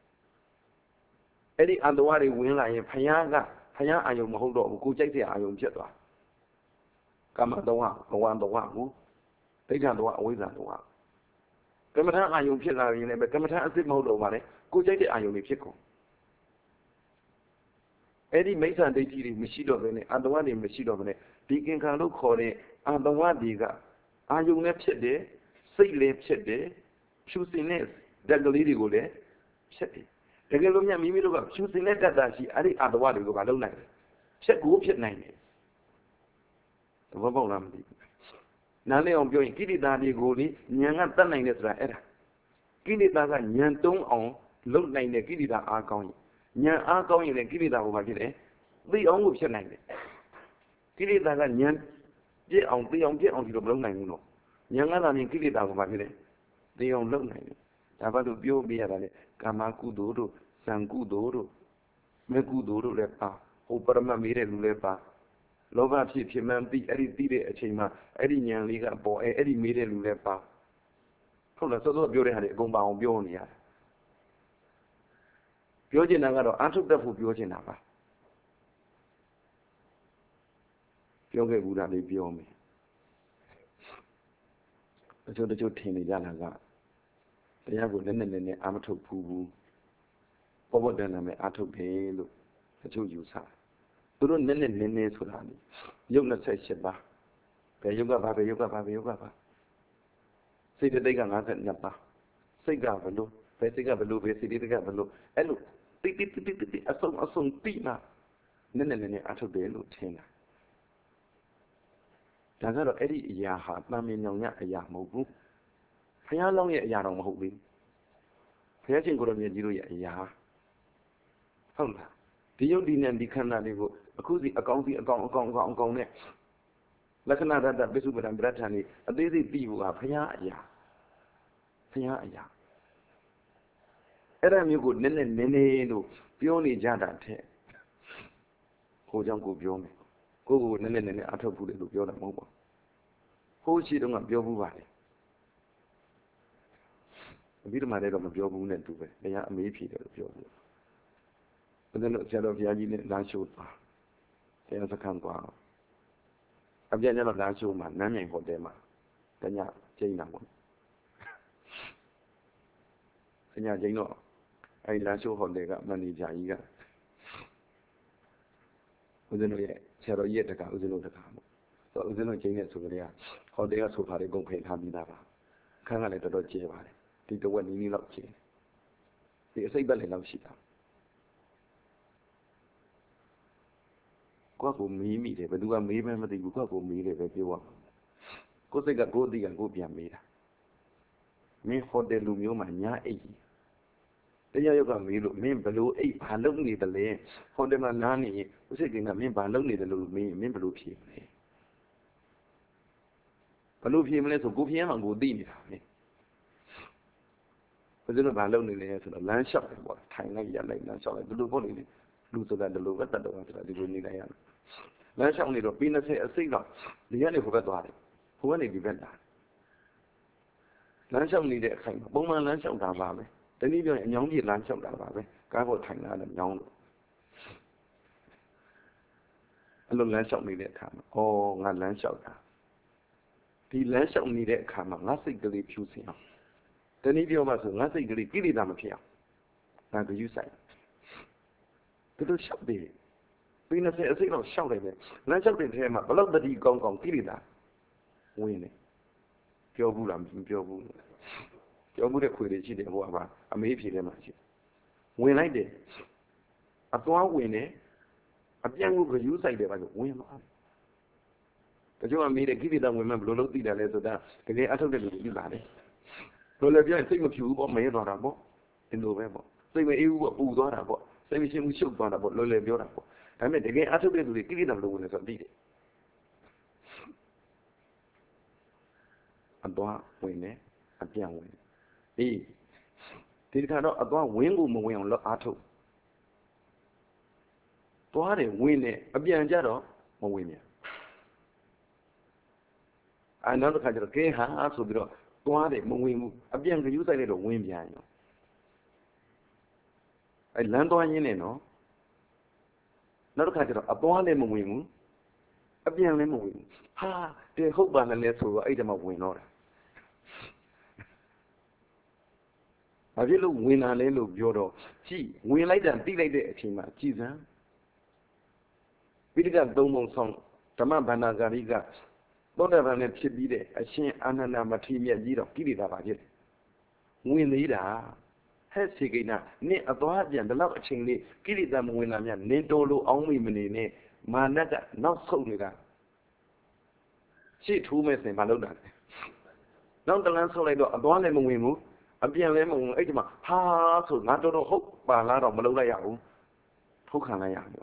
အဲ့ဒီအာတဝတွေဝင်လာရင်ဖယားကဖယားအာယုံမဟုတ်တော့ဘူးကိုကြိုက်တဲ့အာယုံဖြစ်သွားကာမတဝဘဝတဝကိုဒိဋ္ဌတဝအဝိဇ္ဇတဝကမ္မထာအာယုံဖြစ်လာရင်လည်းကမ္မထာအစစ်မဟုတ်တော့ပါနဲ့ကိုကြိုက်တဲ့အာယုံတွေဖြစ်ကုန်အဲ့ဒီမိစ္ဆာဒိဋ္ဌိတွေမရှိတော့ဘဲနဲ့အာတဝတွေမရှိတော့ဘဲနဲ့ဒီကင်္ခါလို့ခေါ်တဲ့အာတဝတွေကအာယုံလည်းဖြစ်တယ်စိတ်လည်းဖြစ်တယ်ဖြူစင်တဲ့ဓာတ်ကလေးတွေကိုလည်းဖြစ်တယ်တကယ်လို့မြတ်မိမိတို့ကဖြူစင်တဲ့ဓာတ်တာရှိအဲ့ဒီအာတဝတွေကိုမလုပ်နိုင်ဘူးဖြစ်ကိုဖြစ်နိုင်တယ်သဘောပေါက်လားမသိဘူးနားလည်အောင်ပြောရင်ကိလေသာတွေကိုလေဉာဏ်ကတတ်နိုင်တယ်ဆိုတာအဲ့ဒါကိလေသာကဉာဏ်တုံးအောင်လုပ်နိုင်တဲ့ကိလေသာအားကောင်းရင်ဉာဏ်အားကောင်းရင်လည်းကိလေသာကိုဘာဖြစ်လဲသိအောင်ကိုဖြစ်နိုင်တယ်ကိလေသာကဉာဏ်ပြည့်အောင်သိအောင်ပြည့်အောင်ဒီလိုမလုပ်နိုင်ဘူးနော်ဉာဏ်ကသာမြင်ကိလေသာကိုဘာဖြစ်လဲသိအောင်လုပ်နိုင်တယ်ဒါဘာလို့ပြောပြရတာလဲကာမကုသိုလ်တို့ဇံကုသိုလ်တို့မေကုသိုလ်တို့လည်းပါဟိုပရမတ်မေးတဲ့လူလည်းပါလောဘဖြစ်ဖြစ်မှန်းပြီးအဲ့ဒီသိတဲ့အချိန်မှာအဲ့ဒီဉာဏ်လေးကပေါ်အဲ့အဲ့ဒီမေးတဲ့လူလည်းပါဟုတ်လားစောစောပြောတဲ့ဟာတွေအကုန်ပါအောင်ပြောနေရတယ်ပြောချင်တာကတော့အာထုတတ်ဖို့ပြောချင်တာပါပြောခဲ့ဘူးတာလေးပြောမယ်တချို့တချို့ထင်နေကြတာကတရားကိုလည်းနည်းနည်းနည်းအာမထုတ်ဘူးဘူးပေါ်ပေါ်တန်တန်ပဲအာထုတ်တယ်လို့တချို့ယူဆသူတို့နည်းနည်းနည်းနည်းဆိုတာလေရုပ်၂၈ပါးဘယ်ရုပ်ကပါဘယ်ရုပ်ကပါဘယ်ရုပ်ကပါစိတ်တိတ်က၅၂ပါးစိတ်ကဘလို့ဘယ်စိတ်ကဘလို့ဘယ်စိတ်တိတ်ကဘလို့အဲ့လိုတိတိတိတိတိအဆုံးအဆုံးတိနာနည်းနည်းနည်းနည်းအာထုတ်တယ်လို့ထင်တာဒါကတော့အဲ့ဒီအရာဟာတန်မြင်ညောင်ညအရာမဟုတ်ဘူးဘုရားလောင်းရဲ့အရာတော့မဟုတ်ဘူးဘုရားရှင်ကိုရမြတ်ကြီးတို့ရဲ့အရာဟုတ်လားဒီယုတ်ဒီနဲ့ဒီခန္ဓာလေးကိုအခုစီအကောင်းစီအကောင်းအကောင်းအကောင်းအကောင်းနဲ့လက္ခဏာတတပိစုပဒံပဋ္ဌာန်လေးအသေးစိတ်ပြီးဖို့ကဘုရားအရာဘုရားအရာအဲ့ဒါမျိုးကိုနည်းနည်းနည်းနည်းလို့ပြောနေကြတာတဲ့ကိုကြောင့်ကိုပြောမယ်ကိုကိုနည်းနည်းနည်းနည်းအထောက်ဘူးလေလို့ပြောတာမဟုတ်ပါဘူးဟိုးရှိတုန်းကပြောဘူးပါလေအပြီးတမှလည်းတော့မပြောဘူးနဲ့တူပဲတရားအမေးဖြေတယ်လို့ပြောဘူးဘယ်လိုဆရာတော်ဘုရားကြီးနဲ့လမ်းရှိုးသွားတရားစခန်းသွားအပြည့်ကျတော့လမ်းရှိုးမှာနမ်းမြိုင်ဟိုတယ်မှာတညကျင်းတာပေါ့တညကျင်းတော့အဲဒီလမ်းရှိုးဟိုတယ်ကမန်နေဂျာကြီးကဦးဇင်းတို့ရဲ့ဆရာတော်ကြီးရဲ့တက္ကဦးဇင်းတို့တက္ကပေါ့ဆိုဦးဇင်းတို့ကျင်းနေဆိုကြတဲ့ဟိုတယ်ကဆိုဖာတွေကုန်ဖယ်ထားပြီးသားပါခန်းကလည်းတော်တော်ကျဲပါတယ်ဒီတဝက်နီးနီးလောက်ကျဲဒီအစိတ်ပတ်လည်းလောက်ရှိတာကိုယ့်ကိုမေးမိတယ်ဘယ်သူကမေးမှမသိဘူးကိုယ့်ကိုမေးတယ်ပဲပြောရမှာကိုယ်စိတ်ကကိုယ်အသိကကိုယ်ပြန်မေးတာမင်းဟိုတယ်လူမျိုးမှာညာအိတ်ကြီးတရားရုပ်ကမေးလို့မင်းဘလို့အိတ်ဘာလုပ်နေတယ်လဲဟိုတယ်မှာနားနေရင်ဥစိတ်ကင်းကမင်းဘာလုပ်နေတယ်လို့မေးရင်မင်းဘလို့ဖြေမလဲဘလို့ဖြေမလဲဆိုကိုဖြေရမှာကိုသိနေတာမင်းဘယ်လိုဘာလုပ်နေလဲဆိုတော့လမ်းလျှောက်တယ်ပေါ့ထိုင်လိုက်ရလိုက်လမ်းလျှောက်လိုက်ဘလို့ပေါ့နေလဲလူဆိုတာဒီလိုပဲတတ်တော့ဆိုတာဒီလိုနေလိုက်ရတယ်လမ်းလျှောက်နေတော့ပြီး၂၀အစိတ်တော့ဒီကနေဟိုဘက်သွားတယ်ဟိုကနေဒီဘက်လာလမ်းလျှောက်နေတဲ့အခိုင်ပုံမှန်လမ်းလျှောက်တာပါပဲတနည်းပြောရင်အညောင်းကြီးလမ်းလျှောက်တာပါပဲကားပေါ်ထိုင်လာတယ်ညောင်းလို့အဲ့လိုလမ်းလျှောက်နေတဲ့အခါမှာအော်ငါလမ်းလျှောက်တာဒီလမ်းလျှောက်နေတဲ့အခါမှာငါစိတ်ကလေးဖြူစင်အောင်တနည်းပြောမှဆိုငါစိတ်ကလေးကိလေသာမဖြစ်အောင်ငါကယူဆိုင်ဒီလိုလျှောက်တယ်ပြီး၂၀အစိတ်လောက်လျှောက်လိုက်တယ်လမ်းလျှောက်တဲ့ထဲမှာဘလောက်တတိကောင်းကောင်းကိလေသာဝင်တယ်ပြောဘူးလားမပြောဘူးပြောမှုတဲ့ခွေတွေရှိတယ်ဟိုကပါအမေးဖြေထဲမှာရှိဝင်လိုက်တယ်အသွားဝင်တယ်အပြန်ကိုယူဆိုင်တယ်ပါဆိုဝင်မှာတချို့အမေးတဲ့ကိလေသာဝင်မှဘယ်လိုလုပ်သိတယ်လဲဆိုတာတကယ်အထုတ်တဲ့လူတွေသိပါတယ်လို့လည်းပြောရင်စိတ်မဖြူဘူးပေါ့မဲသွားတာပေါ့ဒီလိုပဲပေါ့စိတ်မအေးဘူးပေါ့ပူသွားတာပေါ့စိတ်မရှင်းဘူးရှုပ်သွားတာပေါ့လို့လည်းပြောတာပေါ့ဒါပေမဲ့တကယ်အထုတ်တဲ့လူတွေကိလေသာဘယ်လိုဝင်လဲဆိုတော့သိတယ်အသွားဝင်တယ်အပြန်ဝင်တယ်အေးဒီတစ်ခါတော့အသွားဝင်းကိုမဝင်အောင်လို့အားထုတ်သွားတယ်ဝင်တယ်အပြန်ကြတော့မဝင်မြန်အဲနောက်တစ်ခါကျတော့ကဲဟာဆိုပြီးတော့သွားတယ်မဝင်ဘူးအပြန်ကယူဆိုင်လိုက်တော့ဝင်ပြန်ရောအဲလမ်းသွားရင်းနဲ့နော်နောက်တစ်ခါကျတော့အသွားလည်းမဝင်ဘူးအပြန်လည်းမဝင်ဘူးဟာတဲ့ဟုတ်ပါနဲ့လဲဆိုတော့အဲ့တမှာဝင်တော့တာဘာဖြစ်လို့ဝင်လာလဲလို့ပြောတော့ကြည့်ဝင်လိုက်တာတိလိုက်တဲ့အချိန်မှာကြည်စမ်းပိဋကသုံးပုံဆောင်ဓမ္မဗန္နာဂရိကသောတာပန်နဲ့ဖြစ်ပြီးတဲ့အရှင်အာနန္ဒမထေရမြတ်ကြီးတော့ကိလေသာပါဖြစ်တယ်ဝင်သေးတာဟဲ့စေကိနာနင့်အသွားပြန်ဒီလောက်အချိန်လေးကိလေသာမဝင်လာမြတ်နင်းတော်လို့အောင်းမိမနေနဲ့မာနကနောက်ဆုတ်နေတာရှေ့ထိုးမဲ့စင်မလုပ်တာလေနောက်တလန်းဆုတ်လိုက်တော့အသွားလည်းမဝင်ဘူးအပြန်လည်းမဝင်အဲ့ဒီမှာဟာဆိုငါတော်တော်ဟုတ်ပါလားတော့မလုပ်လိုက်ရဘူးထုတ်ခံလိုက်ရပြီ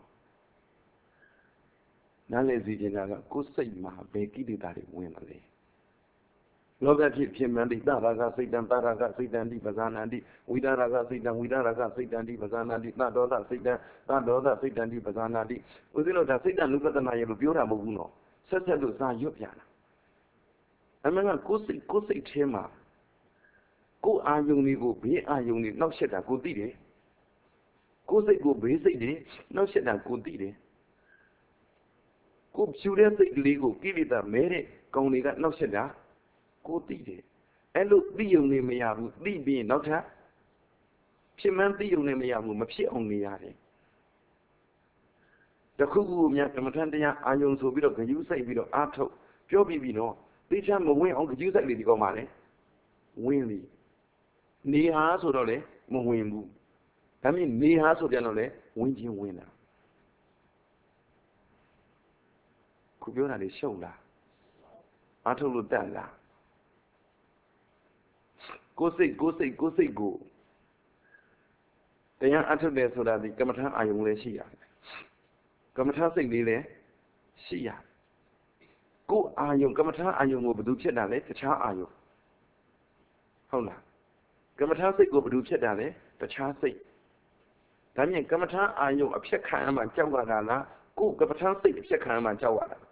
နားလည်စီကျင်တာကကိုယ်စိတ်မှာဘယ်ကိလေသာတွေဝင်လာလဲလောကဖြစ်ဖြစ်မှန်တိတရာကစိတ်တံတရာကစိတ်တံတိပဇာနန္တိဝိတရာကစိတ်တံဝိတရာကစိတ်တံတိပဇာနန္တိသဒောသစိတ်တံသဒောသစိတ်တံတိပဇာနန္တိဦးဇင်းတို့ဒါစိတ်တံနုပတနာရေလို့ပြောတာမဟုတ်ဘူးနော်ဆက်ဆက်လို့စာရွတ်ပြတာအမှန်ကကိုယ်စိတ်ကိုယ်စိတ်ထဲမှာကိုယ်အာယုန်တွေကိုဘေးအာယုန်တွေနှောက်ယှက်တာကိုသိတယ်ကိုယ်စိတ်ကိုဘေးစိတ်တွေနှောက်ယှက်တာကိုသိတယ်ကိုဖြူတဲ့စိတ်ကလေးကိုကိလေသာမဲတဲ့ကောင်တွေကနှောက်ယှက်တာကိုသိတယ်အဲ့လိုသိယုံနေမရဘူးသိပြီးနောက်ထပ်ဖြစ်မှန်းသိယုံနေမရဘူးမဖြစ်အောင်နေရတယ်တခုခုများကမ္မထန်တရားအာယုံဆိုပြီးတော့ဂယုစိုက်ပြီးတော့အားထုတ်ပြောပြီးပြီနော်သိချမဝင်အောင်ဂယုစိုက်လေဒီကောင်ပါလေဝင်လေနေဟာဆိုတော့လေမဝင်ဘူးဒါမြင်နေဟာဆိုပြန်တော့လေဝင်ချင်းဝင်တာခုပြောတာလေရှုပ်လားအားထုတ်လို့တတ်လားကိုယ်စိတ်ကိုယ်စိတ်ကိုယ်စိတ်ကိုတရားအထုတ်တယ်ဆိုတာဒီကမ္မထာအာယုံလည်းရှိရတယ်ကမ္မထာစိတ်လေးလည်းရှိရတယ်ကိုယ်အာယုံကမ္မထာအာယုံကိုဘယ်သူဖြစ်တာလဲတခြားအာယုံဟုတ်လားကမ္မထာစိတ်ကိုဘယ်သူဖြစ်တာလဲတခြားစိတ်ဒါမြင်ကမ္မထာအာယုံအဖြစ်ခံရမှကြောက်ရတာလားကိုယ်ကမ္မထာစိတ်အဖြစ်ခံရမှကြောက်ရတာ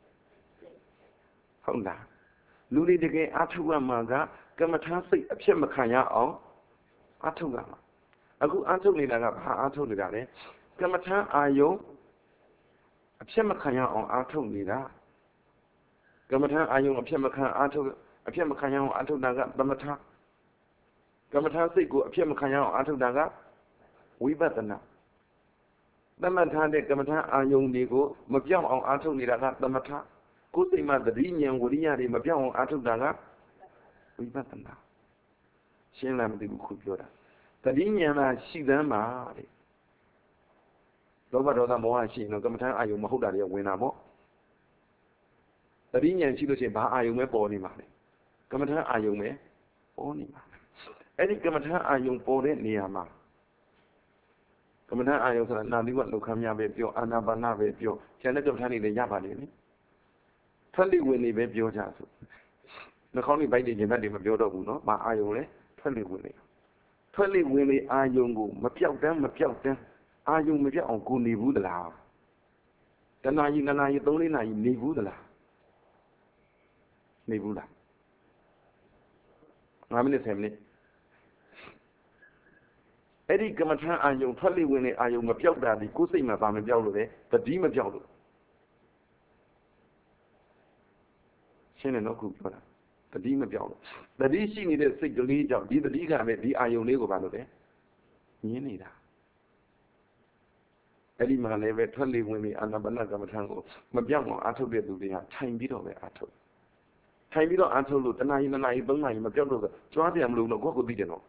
ဟုတ်လားလူတွေတကယ်အထုရမှာကကမ္မထာစိတ်အဖြစ်မခံရအောင်အထုရမှာအခုအထုနေတာကဘာအထုနေတာလဲကမ္မထာအာယုံအဖြစ်မခံရအောင်အထုနေတာကမ္မထာအာယုံအဖြစ်မခံအထုအဖြစ်မခံရအောင်အထုတာကသမထကမ္မထာစိတ်ကိုအဖြစ်မခံရအောင်အထုတာကဝိပဿနာသမထတဲ့ကမ္မထာအာယုံတွေကိုမပြောင်းအောင်အထုနေတာကသမထကိုယ်စိတ်မှာသတိဉာဏ်ဝိရိယတွေမပြောင်းအောင်အားထုတ်တာကဝိပဿနာရှင်းလားမသိဘူးခုပြောတာသတိဉာဏ်လားရှိသမ်းပါတဲ့လောဘဒေါသမောဟရှိရင်တော့ကမ္မထာအာယုံမဟုတ်တာတွေဝင်တာပေါ့သတိဉာဏ်ရှိလို့ရှိရင်ဘာအာယုံပဲပေါ်နေမှာလဲကမ္မထာအာယုံပဲပေါ်နေမှာအဲ့ဒီကမ္မထာအာယုံပေါ်တဲ့နေရာမှာကမ္မထာအာယုံဆိုတာနာသီဝလောက်ခမ်းများပဲပြောအာနာပါနပဲပြောကျန်တဲ့ကမ္မထာတွေလည်းရပါလိမ့်မယ်ထွက်လိဝင်နေပဲပြောကြဆိုနှာခေါင်းလေးဘိုက်တွေကျင်တတ်တွေမပြောတော့ဘူးနော်မအာယုံလဲထွက်လိဝင်နေထွက်လိဝင်နေအာယုံကိုမပြောက်တမ်းမပြောက်တမ်းအာယုံမပြောက်အောင်ကိုနေဘူးသလားတနာရီနှစ်နာရီသုံးလေးနာရီနေဘူးသလားနေဘူးလားငါးမိနစ်ဆယ်မိနစ်အဲ့ဒီကမ္မထာအာယုံထွက်လိဝင်နေအာယုံမပြောက်တာဒီကိုယ်စိတ်မှာပါမပြောက်လို့လေတတိမပြောက်လို့ရှင်းတယ်နော်ခုပြောတာတတိမပြောင်းလို့တတိရှိနေတဲ့စိတ်ကလေးကြောင့်ဒီတတိကပဲဒီအာယုံလေးကိုပါလို့လေညင်းနေတာအဲ့ဒီမှာလည်းပဲထွက်လေဝင်လေအာနာပါနကမ္မထာကိုမပြောင်းအောင်အားထုတ်တဲ့သူတွေကထိုင်ပြီးတော့ပဲအားထုတ်ထိုင်ပြီးတော့အားထုတ်လို့တနာရီနှစ်နာရီသုံးနာရီမပြောင်းလို့ကြွားတယ်မလို့တော့ကိုယ့်ကိုသိတယ်နော်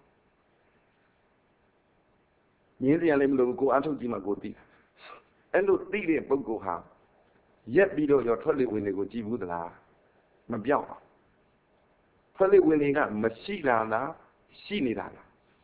ညင်းစရာလည်းမလိုဘူးကိုအားထုတ်ကြည့်မှကိုသိအဲ့လိုသိတဲ့ပုဂ္ဂိုလ်ဟာရက်ပြီးတော့ရောထွက်လေဝင်လေကိုကြည့်ဘူးသလားမပြောက်အောင်ထွက်လေဝင်လေကမရှိတာလားရှိနေတာလား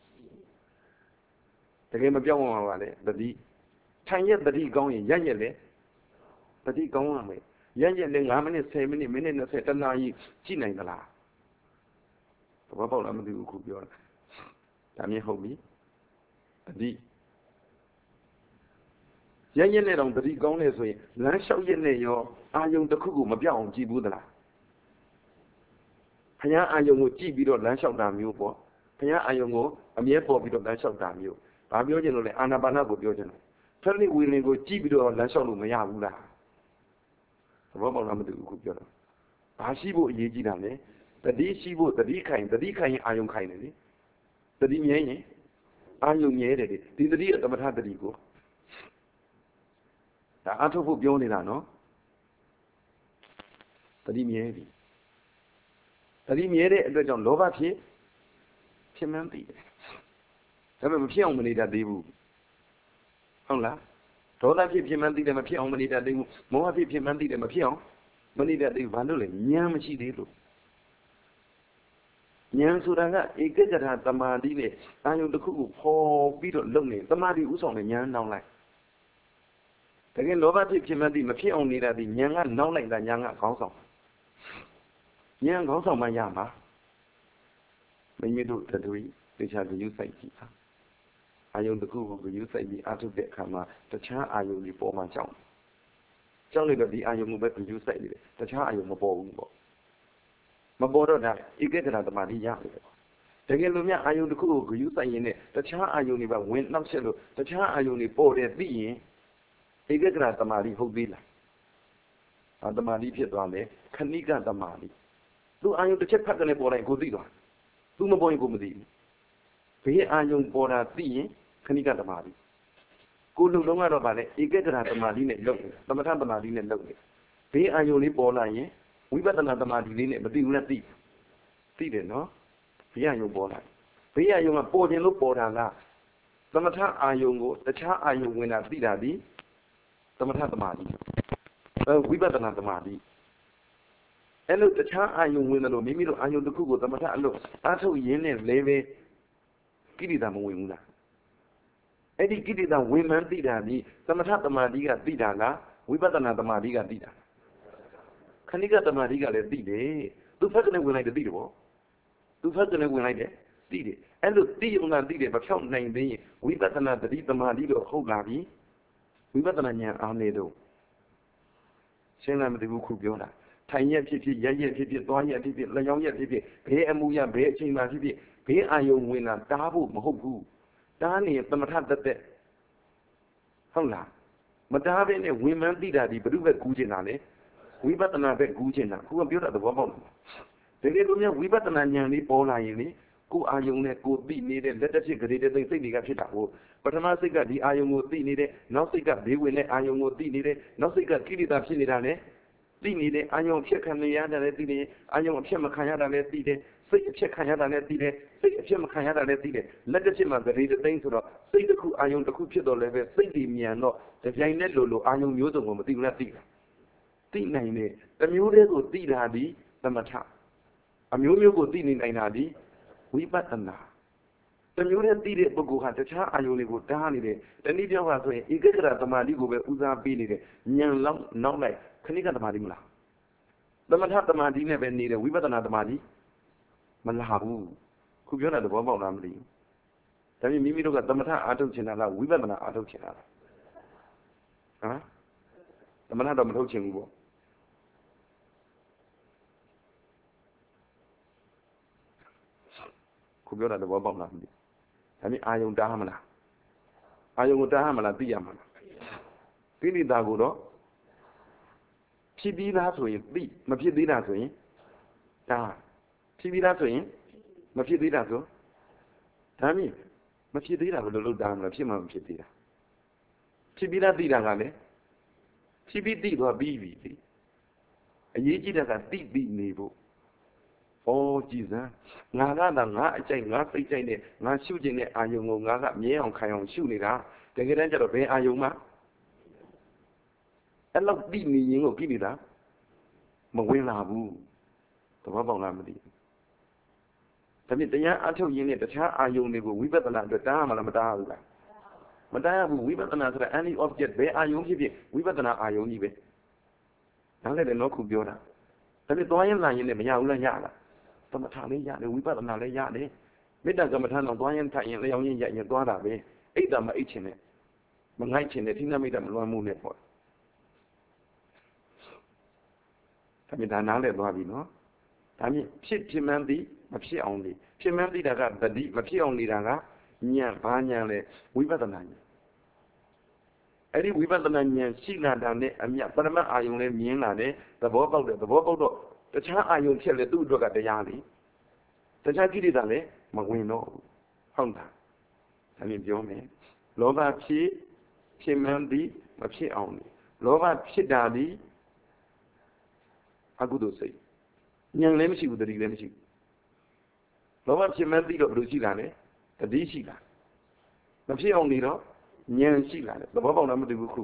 တကယ်မပြောက်အောင်ပါလေတတိထိုင်ရက်တတိကောင်းရင်ရက်ရက်လေတတိကောင်းရမယ်ရက်ရက်လေငါးမိနစ်ဆယ်မိနစ်မိနစ်၂၀တနာရီကြည့်နိုင်သလားသဘောပေါက်လားမသိဘူးခုပြောတာဒါမြင်ဟုတ်ပြီတတိရရက်နဲ့တော့တတိကောင်းနေဆိုရင်လမ်းလျှောက်ရက်နဲ့ရောအာယုံတစ်ခုကိုမပြောင်းအောင်ကြည့်ဘူးသလားဘုရားအာယုံကိုကြည့်ပြီးတော့လမ်းလျှောက်တာမျိုးပေါ့ဘုရားအာယုံကိုအမြဲပေါ်ပြီးတော့လမ်းလျှောက်တာမျိုးဘာပြောချင်လို့လဲအာနာပါနကိုပြောချင်တယ်ဖက်လိဝေလင်ကိုကြည့်ပြီးတော့လမ်းလျှောက်လို့မရဘူးလားသဘောပေါက်လားမသိဘူးခုပြောတော့ဘာရှိဖို့အရေးကြီးတာလဲတတိရှိဖို့တတိခိုင်တတိခိုင်ရင်အာယုံခိုင်တယ်လေတတိမြဲရင်အာယုံမြဲတယ်လေဒီတတိရဲ့သမထတတိကိုဒါအထုတ်ဖို့ပြောနေတာနော်တတိမြဲပြီတတိမြဲတဲ့အတွက်ကြောင့်လောဘဖြစ်ဖြစ်မှန်းသိတယ်ဒါပေမဲ့မဖြစ်အောင်မနေတတ်သေးဘူးဟုတ်လားဒေါသဖြစ်ဖြစ်မှန်းသိတယ်မဖြစ်အောင်မနေတတ်သေးဘူးမောဟဖြစ်ဖြစ်မှန်းသိတယ်မဖြစ်အောင်မနေတတ်သေးဘူးဘာလို့လဲဉာဏ်မရှိသေးလို့ဉာဏ်ဆိုတာကဧကဂရသမာဓိနဲ့အာယုံတစ်ခုကိုပေါ်ပြီးတော့လုပ်နေသမာဓိဥဆောင်တဲ့ဉာဏ်နောက်လိုက်တကယ်လောဘဖြစ်ဖြစ်မှန်းသိမဖြစ်အောင်နေတာဒီဉာဏ်ကနောက်လိုက်တာဉာဏ်ကခေါင်းဆောင်ဉာဏ်ခေါင်းဆောင်မှရမှာမင်းတို့တတူတေချာကြည့်စိုက်ကြည့်ပါအာယုံတစ်ခုကိုကြည့်စိုက်ပြီးအထုတ်တဲ့အခါမှာတခြားအာယုံတွေပေါ်မှာကြောက်ကြောက်နေတော့ဒီအာယုံကိုပဲကြည့်စိုက်နေတယ်တခြားအာယုံမပေါ်ဘူးပေါ့မပေါ်တော့ဒါဧကဂရသမာဓိရတယ်တကယ်လို့များအာယုံတစ်ခုကိုကြည့်စိုက်ရင်နဲ့တခြားအာယုံတွေပဲဝင်နှောက်ချက်လို့တခြားအာယုံတွေပေါ်တယ်သိရင်ဧကဂရသမာဓိဟုတ်သေးလားအာသမာဓိဖြစ်သွားတယ်ခဏိကသမာဓိသူအာယုံတစ်ချက်ဖတ်ကနေပေါ်လိုက်ကိုသိသွားသူမပေါ်ရင်ကိုမသိဘူးဘေးအာယုံပေါ်တာသိရင်ခဏိကသမာဓိကိုလူလုံးကတော့ဗာလဲဧကဂရသမာဓိနဲ့လုပ်တယ်သမထသမာဓိနဲ့လုပ်တယ်ဘေးအာယုံလေးပေါ်လာရင်ဝိပဿနာသမာဓိလေးနဲ့မသိဘူးလားသိသိတယ်နော်ဘေးအာယုံပေါ်လာဘေးအာယုံကပေါ်ခြင်းလို့ပေါ်တာလားသမထအာယုံကိုတခြားအာယုံဝင်တာသိတာဒီသမထသမာဓိအဲဝိပဿနာသမာဓိအဲ့လိုတခြားအာယုံဝင်တယ်လို့မိမိတို့အာယုံတစ်ခုကိုသမထအလို့အားထုတ်ရင်းနဲ့လဲပဲကိရိတာမဝင်ဘူးလားအဲ့ဒီကိရိတာဝင်မှန်းသိတာဒီသမထသမာဓိကသိတာလားဝိပဿနာသမာဓိကသိတာခဏိကသမာဓိကလည်းသိတယ်သူဖက်ကနေဝင်လိုက်တယ်သိတယ်ဗောသူဖက်ကနေဝင်လိုက်တယ်သိတယ်အဲ့လိုသိုံလားသိတယ်မဖြောက်နိုင်သေးရင်ဝိပဿနာတတိသမာဓိတော့ဟုတ်လာပြီဝိပဿနာဉာဏ်အားနေတော့ရှင်းလားမသိဘူးခုပြောတာထိုင်ရက်ဖြစ်ဖြစ်ရက်ရက်ဖြစ်ဖြစ်သွားရက်ဖြစ်ဖြစ်လျောင်းရက်ဖြစ်ဖြစ်ဘဲအမှုရဘဲအချိန်မှဖြစ်ဖြစ်ဘေးအာယုံဝင်လာတားဖို့မဟုတ်ဘူးတားနေသမထတက်တက်ဟုတ်လားမတားဘဲနဲ့ဝင်မှန်းသိတာဒီဘုရုပဲကူးချင်တာလေဝိပဿနာပဲကူးချင်တာခုကပြောတာသဘောပေါက်တယ်တကယ်လို့များဝိပဿနာဉာဏ်လေးပေါ်လာရင်လေကိုအာယုံနဲ့ကိုသိနေတဲ့လက်တစ်ဖြစ်ကြတဲ့စိတ်တွေကဖြစ်တာကိုပထမစိတ်ကဒီအာယုံကိုသိနေတဲ့နောက်စိတ်ကဘေးဝင်တဲ့အာယုံကိုသိနေတဲ့နောက်စိတ်ကကိရိတာဖြစ်နေတာလေသိနေတဲ့အာယုံဖြစ်ခံနေရတယ်လည်းသိတယ်အာယုံအဖြစ်မခံရတာလည်းသိတယ်စိတ်အဖြစ်ခံရတာလည်းသိတယ်စိတ်အဖြစ်မခံရတာလည်းသိတယ်လက်တစ်ဖြစ်မှာဂရေတသိန်းဆိုတော့စိတ်တစ်ခုအာယုံတစ်ခုဖြစ်တော့လည်းပဲစိတ်ဒီမြန်တော့တပြိုင်နက်လိုလိုအာယုံမျိုးစုံကိုမသိဘူးလားသိတာသိနိုင်တယ်တစ်မျိုးတည်းကိုသိတာဒီသမထအမျိုးမျိုးကိုသိနေနိုင်တာဒီဝိပဿနာတစ်မျိုးတည်းသိတဲ့ပုဂ္ဂိုလ်ဟာတခြားအာယုံတွေကိုတားနေတယ်တနည်းပြောပါဆိုရင်ဧကဂရသမာဓိကိုပဲဦးစားပေးနေတယ်ဉာဏ်လောက်နောက်လိုက်ခဏိကသမာဓိမလားသမထသမာဓိနဲ့ပဲနေတယ်ဝိပဿနာသမာဓိမလာဘူးခုပြောတာသဘောပေါက်လားမသိဘူးဒါပေမဲ့မိမိတို့ကသမထအားထုတ်ချင်တာလားဝိပဿနာအားထုတ်ချင်တာလားဟမ်သမထတော့မထုတ်ချင်ဘူးပေါ့ခုပြောတာသဘောပေါက်လားမသိဘူးဒါပေမဲ့အာယုံတားမလားအာယုံကိုတားမလားသိရမှာလားကိလေသာကိုတော့ဖြစ်ပြီးသားဆိုရင်သိမဖြစ်သေးတာဆိုရင်ဒါဖြစ်ပြီးသားဆိုရင်မဖြစ်သေးတာဆိုဒါမြင်မဖြစ်သေးတာဘယ်လိုလုပ်တာမလဲဖြစ်မှမဖြစ်သေးတာဖြစ်ပြီးသားသိတာကလည်းဖြစ်ပြီးသိသွားပြီးပြီသိအရေးကြီးတာကသိသိနေဖို့ဩကြည်စမ်းငါကသာငါအကြိုက်ငါစိတ်ကြိုက်နဲ့ငါရှုကျင်တဲ့အာယုံကိုငါကမြဲအောင်ခိုင်အောင်ရှုနေတာတကယ်တမ်းကျတော့ဘယ်အာယုံမှအဲ့လောက်သိနေရင်ကိုကိလေသာမဝင်လာဘူးသဘောပေါက်လားမသိဘူးဒါဖြင့်တရားအထုတ်ရင်းနဲ့တခြားအာယုံတွေကိုဝိပဿနာအတွက်တားရမှာလားမတားဘူးလားမတားရဘူးဝိပဿနာဆိုတာ any object ဘယ်အာယုံဖြစ်ဖြစ်ဝိပဿနာအာယုံကြီးပဲနားလည်တယ်နော်ခုပြောတာဒါဖြင့်သွားရင်လာရင်လည်းမရဘူးလားရလားသမထလေးရတယ်ဝိပဿနာလည်းရတယ်မေတ္တာကမ္မထာတော့သွားရင်ထိုင်ရင်လျောင်းရင်ရရင်သွားတာပဲအိတ်တာမအိတ်ချင်နဲ့မငိုက်ချင်တဲ့ထိနှမိတ်မလွှမ်းမှုနဲ့ပေါ့ဒါမြင်ဒါနားလည်သွားပြီနော်ဒါမြင်ဖြစ်ဖြစ်မှန်းသိမဖြစ်အောင်လေဖြစ်မှန်းသိတာကတတိမဖြစ်အောင်နေတာကဉာဏ်ဘာဉာဏ်လဲဝိပဿနာဉာဏ်အဲ့ဒီဝိပဿနာဉာဏ်ရှိလာတာနဲ့အမြတ်ပရမတ်အာယုံလည်းမြင်လာတယ်သဘောပေါက်တယ်သဘောပေါက်တော့တခြားအာယုံဖြစ်လေသူ့အတွက်ကတရားလေတခြားကိလေသာလည်းမဝင်တော့ဘူးဟုတ်လားဒါမြင်ပြောမယ်လောဘဖြစ်ဖြစ်မှန်းသိမဖြစ်အောင်လေလောဘဖြစ်တာဒီအကုသိုလ်စိတ်ဉာဏ်လည်းမရှိဘူးတတိလည်းမရှိဘူးလောဘဖြစ်မှန်းသိတော့ဘယ်လိုရှိလာလဲတတိရှိလာမဖြစ်အောင်နေတော့ဉာဏ်ရှိလာတယ်သဘောပေါက်လားမသိဘူးခု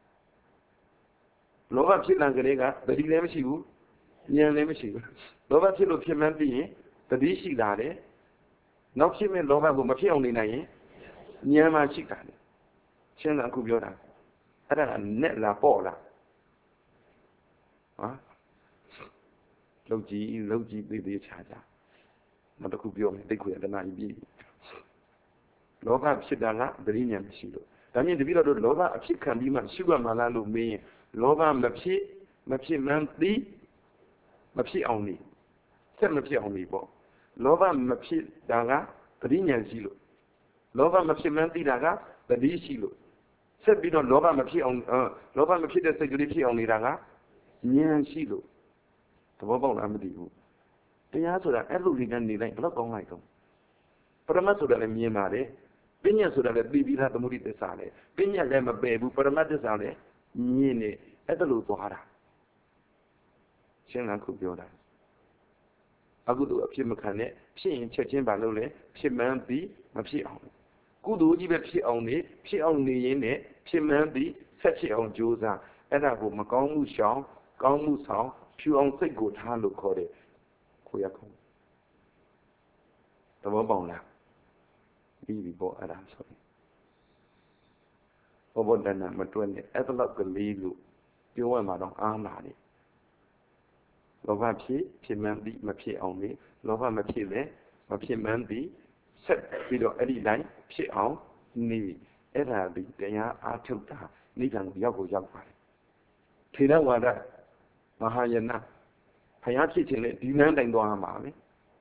လောဘဖြစ်လာကြတဲ့ကတတိလည်းမရှိဘူးဉာဏ်လည်းမရှိဘူးလောဘဖြစ်လို့ဖြစ်မှန်းသိရင်တတိရှိလာတယ်နောက်ဖြစ်မဲ့လောဘကိုမဖြစ်အောင်နေနိုင်ရင်ဉာဏ်မှရှိတာလေရှင်းလားအခုပြောတာအဲ့ဒါကနဲ့လားပေါ့လားဟာလောက်ကြည့်လောက်ကြည့်သေးသေးချာချာနောက်တစ်ခုပြောမယ်တိတ်ခွေတနာကြီးပြီလောဘဖြစ်တာကပရိညာမရှိလို့ဒါမြင်တပည့်တော်တို့လောဘအဖြစ်ခံပြီးမှရှုရမှာလားလို့မေးရင်လောဘမဖြစ်မဖြစ်မှန်းသိမဖြစ်အောင်နေဆက်မဖြစ်အောင်နေပေါ့လောဘမဖြစ်တာကပရိညာရှိလို့လောဘမဖြစ်မှန်းသိတာကတတိရှိလို့ဆက်ပြီးတော့လောဘမဖြစ်အောင်လောဘမဖြစ်တဲ့စိတ်ကလေးဖြစ်အောင်နေတာကဉာဏ်ရှိလို့သဘောပေါက်လားမသိဘူးတရားဆိုတာအဲ့လိုလေးကနေလိုက်ဘယ်တော့ကောင်းလိုက်တော့ပရမတ်ဆိုတာလည်းမြင်ပါတယ်ပညာဆိုတာလည်းသိပြီးသားသမုဒိသစ္စာလေပညာလည်းမပယ်ဘူးပရမတ်သစ္စာလည်းမြင်နေအဲ့ဒါလိုသွားတာရှင်းလားခုပြောတာအကုသိုလ်အဖြစ်မခံနဲ့ဖြစ်ရင်ချက်ချင်းပါလို့လေဖြစ်မှန်းပြီးမဖြစ်အောင်ကုသိုလ်ကြီးပဲဖြစ်အောင်နေဖြစ်အောင်နေရင်းနဲ့ဖြစ်မှန်းပြီးဆက်ဖြစ်အောင်ကြိုးစားအဲ့ဒါကိုမကောင်းမှုရှောင်ကောင်းမှုဆောင်ဖြူအောင်စိတ်ကိုထားလို့ခေါ်တယ်ခွေရခုံသဘောပေါက်လားပြီးပြီပေါ့အဲ့ဒါဆိုရင်ဘောဘောတဏ္ဍမတွက်နဲ့အဲ့ဒါလောက်ကလေးလို့ပြောရမှာတော့အားလာတယ်လောဘဖြစ်ဖြစ်မှန်းပြီးမဖြစ်အောင်လေလောဘမဖြစ်လဲမဖြစ်မှန်းပြီးဆက်ပြီးတော့အဲ့ဒီတိုင်းဖြစ်အောင်နေအဲ့ဒါဒီတရားအားထုတ်တာနိဗ္ဗာန်ကိုရောက်ကိုရောက်ပါတယ်ထေရဝါဒမဟာယနာဘုရားဖြစ်ခြင်းနဲ့ဒီနန်းတိုင်သွားမှာပဲ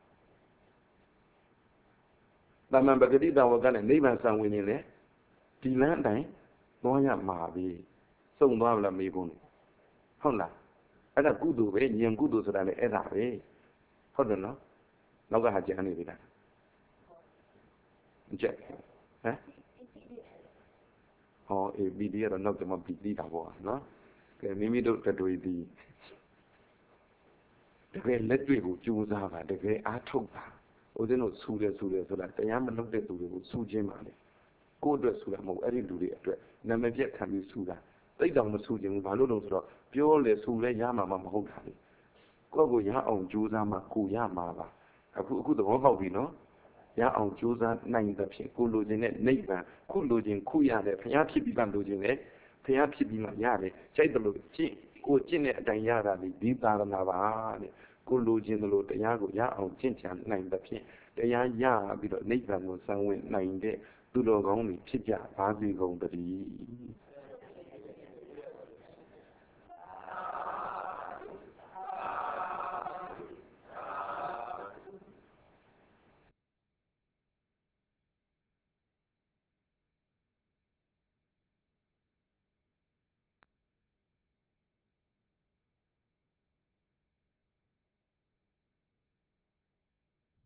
သမ္မာပဂတိတဝကနဲ့နိဗ္ဗာန်ဆံဝင်နေလေဒီလမ်းတိုင်သွားရမှာပဲစုံသွားမလားမေးကုန်တယ်ဟုတ်လားအဲ့ဒါကုသိုလ်ပဲဉာဏ်ကုသိုလ်ဆိုတာလည်းအဲ့ဒါပဲဟုတ်တယ်နော်နောက်ကဟာကြံနေပြီလားမကြက်ဟမ်ဟောအေးဘီဒီကတော့နောက်ကျမှဘီဒီတာပေါ့နော်ကဲမိမိတို့တတွေဒီတကယ်လက်တွေ့ကိုကြိုးစားပါတကယ်အားထုတ်ပါဦးဇင်းတို့ဆူတယ်ဆူတယ်ဆိုတာတရားမလုပ်တဲ့သူတွေကိုဆူခြင်းပါလေကိုယ့်အတွက်ဆူတာမဟုတ်အဲ့ဒီလူတွေအတွက်နာမည်ပြက်ခံပြီးဆူတာသိတောင်မဆူခြင်းဘူးဘာလို့လဲဆိုတော့ပြောလေဆူလဲရမှာမဟုတ်တာလေကိုယ့်ကိုရအောင်ကြိုးစားမှကိုရမှာပါအခုအခုသဘောပေါက်ပြီနော်ရအောင်ကြိုးစားနိုင်တဲ့ဖြင့်ကိုလိုချင်တဲ့နိဗ္ဗာန်ခုလိုချင်ခုရတယ်ဘုရားဖြစ်ပြီးမှလိုချင်တယ်ဘုရားဖြစ်ပြီးမှရတယ်စိတ်တလို့ကြည့်ကိုကျင့်တဲ့အတိုင်းရတာဒီဒီသာရဏပါတဲ့ကိုလိုချင်တယ်လို့တရားကိုရအောင်ကျင့်ကြံနိုင်တဲ့ဖြင့်တရားရပြီးတော့နိဗ္ဗာန်ကိုစံဝင်နိုင်တဲ့သူတော်ကောင်းတွေဖြစ်ကြပါစေကုန်သတည်း